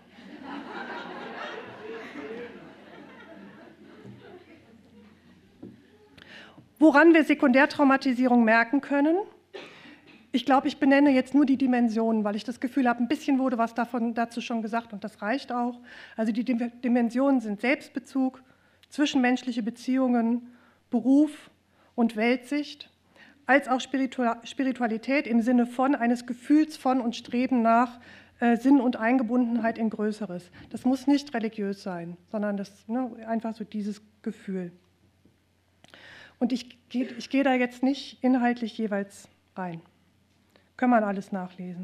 Woran wir Sekundärtraumatisierung merken können? Ich glaube, ich benenne jetzt nur die Dimensionen, weil ich das Gefühl habe, ein bisschen wurde was davon, dazu schon gesagt und das reicht auch. Also die Dimensionen sind Selbstbezug, zwischenmenschliche Beziehungen, Beruf und Weltsicht, als auch Spiritualität im Sinne von eines Gefühls von und Streben nach äh, Sinn und Eingebundenheit in Größeres. Das muss nicht religiös sein, sondern das ne, einfach so dieses Gefühl. Und ich, ich gehe da jetzt nicht inhaltlich jeweils rein. Kann man alles nachlesen.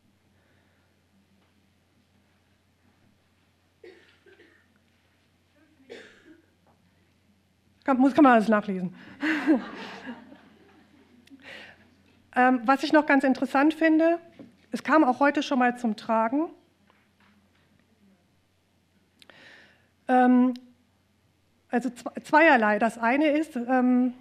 Kann, muss, kann man alles nachlesen. ähm, was ich noch ganz interessant finde, es kam auch heute schon mal zum Tragen. Ähm, Also zweierlei. Das eine ist, ähm,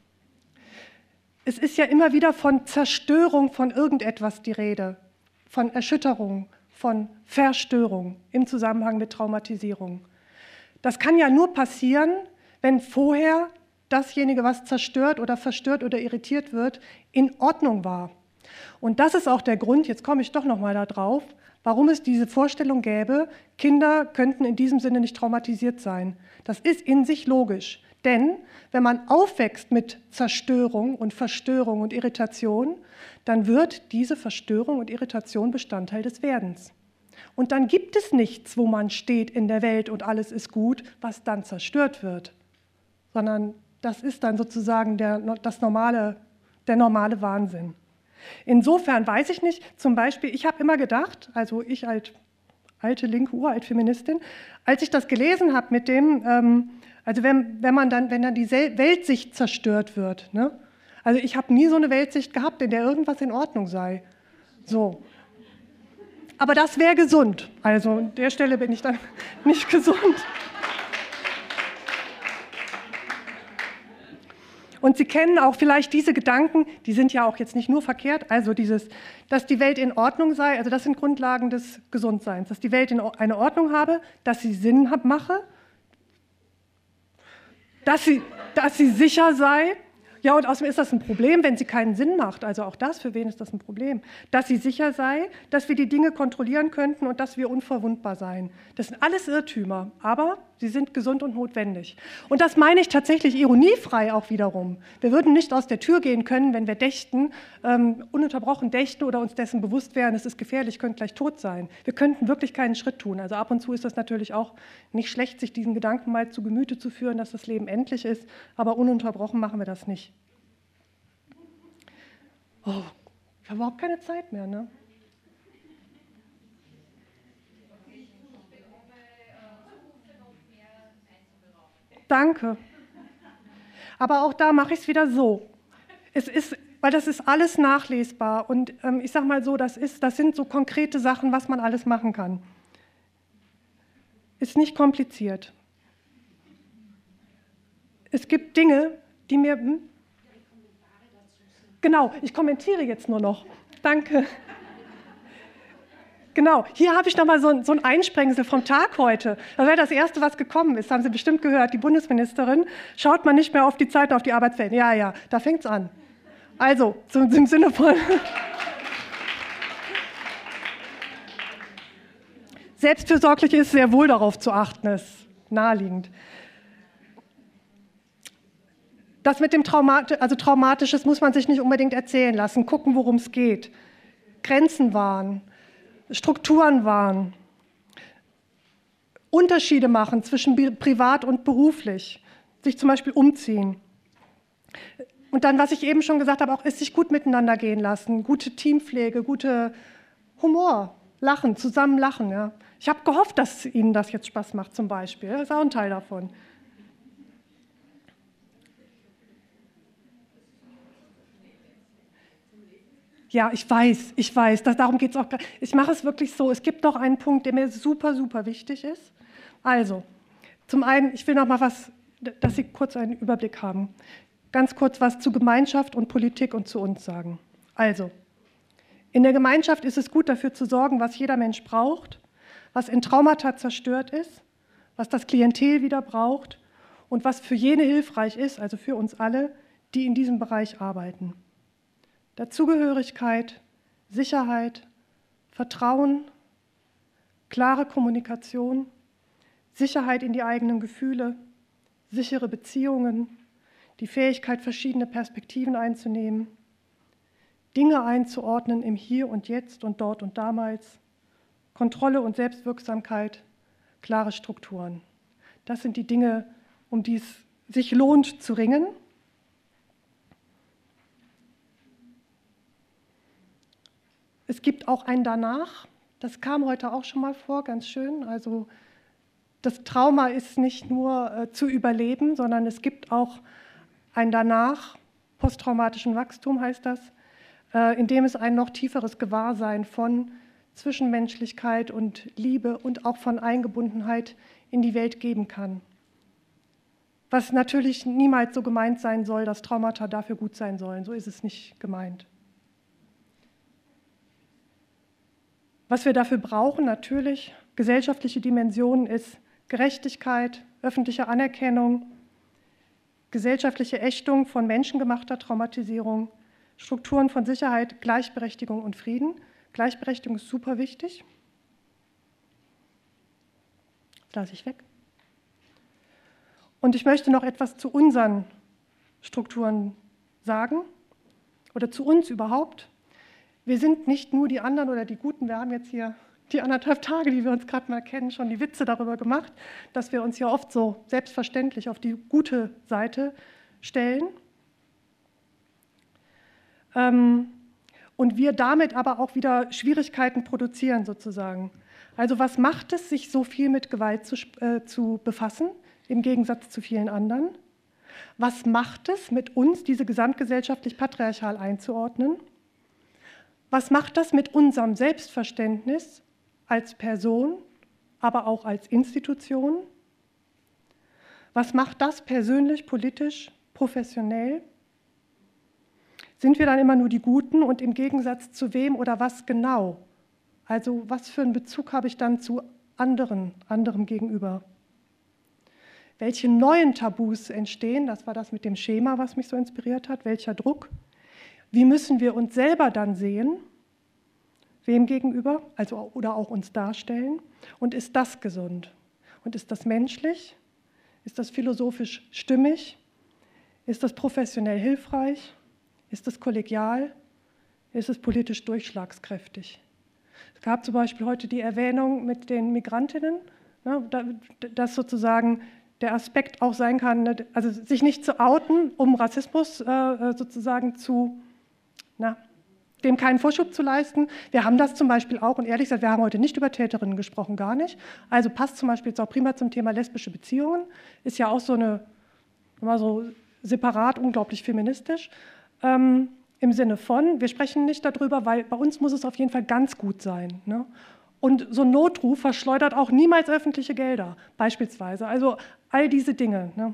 es ist ja immer wieder von Zerstörung von irgendetwas die Rede, von Erschütterung, von Verstörung im Zusammenhang mit Traumatisierung. Das kann ja nur passieren, wenn vorher dasjenige, was zerstört oder verstört oder irritiert wird, in Ordnung war. Und das ist auch der Grund, jetzt komme ich doch noch mal da drauf, warum es diese Vorstellung gäbe, Kinder könnten in diesem Sinne nicht traumatisiert sein. Das ist in sich logisch, Denn wenn man aufwächst mit Zerstörung und Verstörung und Irritation, dann wird diese Verstörung und Irritation Bestandteil des Werdens. Und dann gibt es nichts, wo man steht in der Welt und alles ist gut, was dann zerstört wird, sondern das ist dann sozusagen der, das normale, der normale Wahnsinn. Insofern weiß ich nicht, zum Beispiel, ich habe immer gedacht, also ich als alte linke Uraltfeministin, als ich das gelesen habe mit dem, ähm, also wenn, wenn man dann, wenn dann die Weltsicht zerstört wird, ne? Also ich habe nie so eine Weltsicht gehabt, in der irgendwas in Ordnung sei. So. Aber das wäre gesund. Also an der Stelle bin ich dann nicht gesund. Und Sie kennen auch vielleicht diese Gedanken, die sind ja auch jetzt nicht nur verkehrt, also dieses, dass die Welt in Ordnung sei, also das sind Grundlagen des Gesundseins, dass die Welt in eine Ordnung habe, dass sie Sinn mache, dass sie, dass sie sicher sei. Ja, und außerdem ist das ein Problem, wenn sie keinen Sinn macht. Also auch das, für wen ist das ein Problem? Dass sie sicher sei, dass wir die Dinge kontrollieren könnten und dass wir unverwundbar seien. Das sind alles Irrtümer, aber sie sind gesund und notwendig. Und das meine ich tatsächlich ironiefrei auch wiederum. Wir würden nicht aus der Tür gehen können, wenn wir dächten, ähm, ununterbrochen dächten oder uns dessen bewusst wären, es ist gefährlich, könnt gleich tot sein. Wir könnten wirklich keinen Schritt tun. Also ab und zu ist das natürlich auch nicht schlecht, sich diesen Gedanken mal zu Gemüte zu führen, dass das Leben endlich ist, aber ununterbrochen machen wir das nicht. Oh, ich habe überhaupt keine Zeit mehr, ne? Danke. Aber auch da mache ich es wieder so. Es ist, weil das ist alles nachlesbar und ähm, ich sage mal so, das, ist, das sind so konkrete Sachen, was man alles machen kann. Ist nicht kompliziert. Es gibt Dinge, die mir... Hm? Genau, ich kommentiere jetzt nur noch. Danke. Genau, hier habe ich nochmal so, so ein Einsprengsel vom Tag heute. Das wäre das Erste, was gekommen ist, haben Sie bestimmt gehört. Die Bundesministerin schaut man nicht mehr auf die Zeit, auf die Arbeitswelt. Ja, ja, da fängt es an. Also, so im Sinne von... Selbstfürsorglich ist sehr wohl darauf zu achten, ist naheliegend. Das mit dem Traumat, also Traumatisches muss man sich nicht unbedingt erzählen lassen, gucken, worum es geht. Grenzen wahren, Strukturen wahren, Unterschiede machen zwischen privat und beruflich, sich zum Beispiel umziehen. Und dann, was ich eben schon gesagt habe, auch ist sich gut miteinander gehen lassen, gute Teampflege, gute Humor, Lachen, zusammen lachen. Ja. Ich habe gehofft, dass Ihnen das jetzt Spaß macht zum Beispiel, das ist auch ein Teil davon. Ja, ich weiß, ich weiß, das, darum geht es auch. Ich mache es wirklich so, es gibt noch einen Punkt, der mir super, super wichtig ist. Also, zum einen, ich will noch mal was, dass Sie kurz einen Überblick haben. Ganz kurz was zu Gemeinschaft und Politik und zu uns sagen. Also, in der Gemeinschaft ist es gut, dafür zu sorgen, was jeder Mensch braucht, was in Traumata zerstört ist, was das Klientel wieder braucht und was für jene hilfreich ist, also für uns alle, die in diesem Bereich arbeiten. Dazugehörigkeit, Sicherheit, Vertrauen, klare Kommunikation, Sicherheit in die eigenen Gefühle, sichere Beziehungen, die Fähigkeit, verschiedene Perspektiven einzunehmen, Dinge einzuordnen im Hier und Jetzt und dort und damals, Kontrolle und Selbstwirksamkeit, klare Strukturen. Das sind die Dinge, um die es sich lohnt zu ringen. Es gibt auch ein Danach, das kam heute auch schon mal vor, ganz schön. Also das Trauma ist nicht nur äh, zu überleben, sondern es gibt auch ein Danach, posttraumatischen Wachstum heißt das, äh, in dem es ein noch tieferes Gewahrsein von Zwischenmenschlichkeit und Liebe und auch von Eingebundenheit in die Welt geben kann. Was natürlich niemals so gemeint sein soll, dass Traumata dafür gut sein sollen. So ist es nicht gemeint. Was wir dafür brauchen, natürlich, gesellschaftliche Dimensionen, ist Gerechtigkeit, öffentliche Anerkennung, gesellschaftliche Ächtung von menschengemachter Traumatisierung, Strukturen von Sicherheit, Gleichberechtigung und Frieden. Gleichberechtigung ist super wichtig. Das lasse ich weg. Und ich möchte noch etwas zu unseren Strukturen sagen oder zu uns überhaupt. Wir sind nicht nur die anderen oder die Guten, wir haben jetzt hier die anderthalb Tage, die wir uns gerade mal kennen, schon die Witze darüber gemacht, dass wir uns ja oft so selbstverständlich auf die gute Seite stellen. Ähm, und wir damit aber auch wieder Schwierigkeiten produzieren sozusagen. Also was macht es, sich so viel mit Gewalt zu, äh, zu befassen, im Gegensatz zu vielen anderen? Was macht es mit uns, diese gesamtgesellschaftlich patriarchal einzuordnen? Was macht das mit unserem Selbstverständnis als Person, aber auch als Institution? Was macht das persönlich, politisch, professionell? Sind wir dann immer nur die Guten und im Gegensatz zu wem oder was genau? Also was für einen Bezug habe ich dann zu anderen, anderem gegenüber? Welche neuen Tabus entstehen? Das war das mit dem Schema, was mich so inspiriert hat. Welcher Druck? Wie müssen wir uns selber dann sehen? Wem gegenüber? Also, oder auch uns darstellen? Und ist das gesund? Und ist das menschlich? Ist das philosophisch stimmig? Ist das professionell hilfreich? Ist das kollegial? Ist es politisch durchschlagskräftig? Es gab zum Beispiel heute die Erwähnung mit den Migrantinnen, dass sozusagen der Aspekt auch sein kann, also sich nicht zu outen, um Rassismus sozusagen zu, na, dem keinen Vorschub zu leisten. Wir haben das zum Beispiel auch, und ehrlich gesagt, wir haben heute nicht über Täterinnen gesprochen, gar nicht. Also passt zum Beispiel jetzt auch prima zum Thema lesbische Beziehungen, ist ja auch so eine, immer so separat, unglaublich feministisch. Ähm, Im Sinne von, wir sprechen nicht darüber, weil bei uns muss es auf jeden Fall ganz gut sein. Ne? Und so ein Notruf verschleudert auch niemals öffentliche Gelder, beispielsweise. Also all diese Dinge. Ne?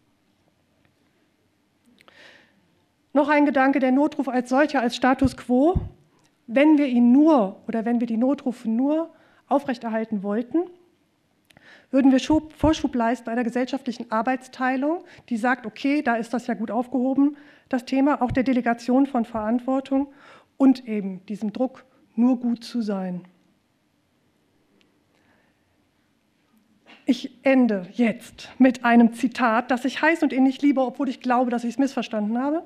Noch ein Gedanke, der Notruf als solcher, als Status quo. Wenn wir ihn nur oder wenn wir die Notrufe nur aufrechterhalten wollten, würden wir Schub, Vorschub leisten einer gesellschaftlichen Arbeitsteilung, die sagt, okay, da ist das ja gut aufgehoben, das Thema auch der Delegation von Verantwortung und eben diesem Druck, nur gut zu sein. Ich ende jetzt mit einem Zitat, das ich heiß und innig liebe, obwohl ich glaube, dass ich es missverstanden habe.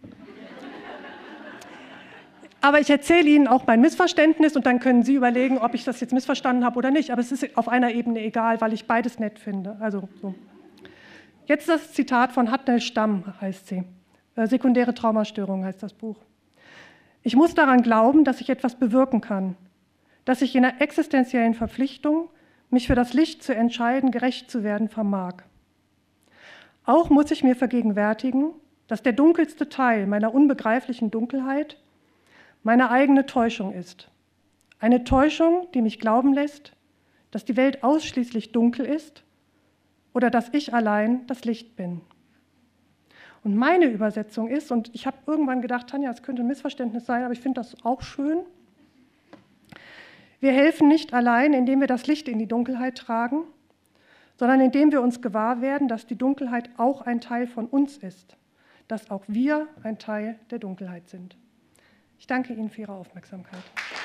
Aber ich erzähle Ihnen auch mein Missverständnis und dann können Sie überlegen, ob ich das jetzt missverstanden habe oder nicht. Aber es ist auf einer Ebene egal, weil ich beides nett finde. Also, so. Jetzt das Zitat von Hatnel Stamm, heißt sie. Sekundäre Traumastörung heißt das Buch. Ich muss daran glauben, dass ich etwas bewirken kann, dass ich in einer existenziellen Verpflichtung, mich für das Licht zu entscheiden, gerecht zu werden vermag. Auch muss ich mir vergegenwärtigen, dass der dunkelste Teil meiner unbegreiflichen Dunkelheit meine eigene Täuschung ist. Eine Täuschung, die mich glauben lässt, dass die Welt ausschließlich dunkel ist oder dass ich allein das Licht bin. Und meine Übersetzung ist, und ich habe irgendwann gedacht, Tanja, es könnte ein Missverständnis sein, aber ich finde das auch schön. Wir helfen nicht allein, indem wir das Licht in die Dunkelheit tragen, sondern indem wir uns gewahr werden, dass die Dunkelheit auch ein Teil von uns ist, dass auch wir ein Teil der Dunkelheit sind. Ich danke Ihnen für Ihre Aufmerksamkeit.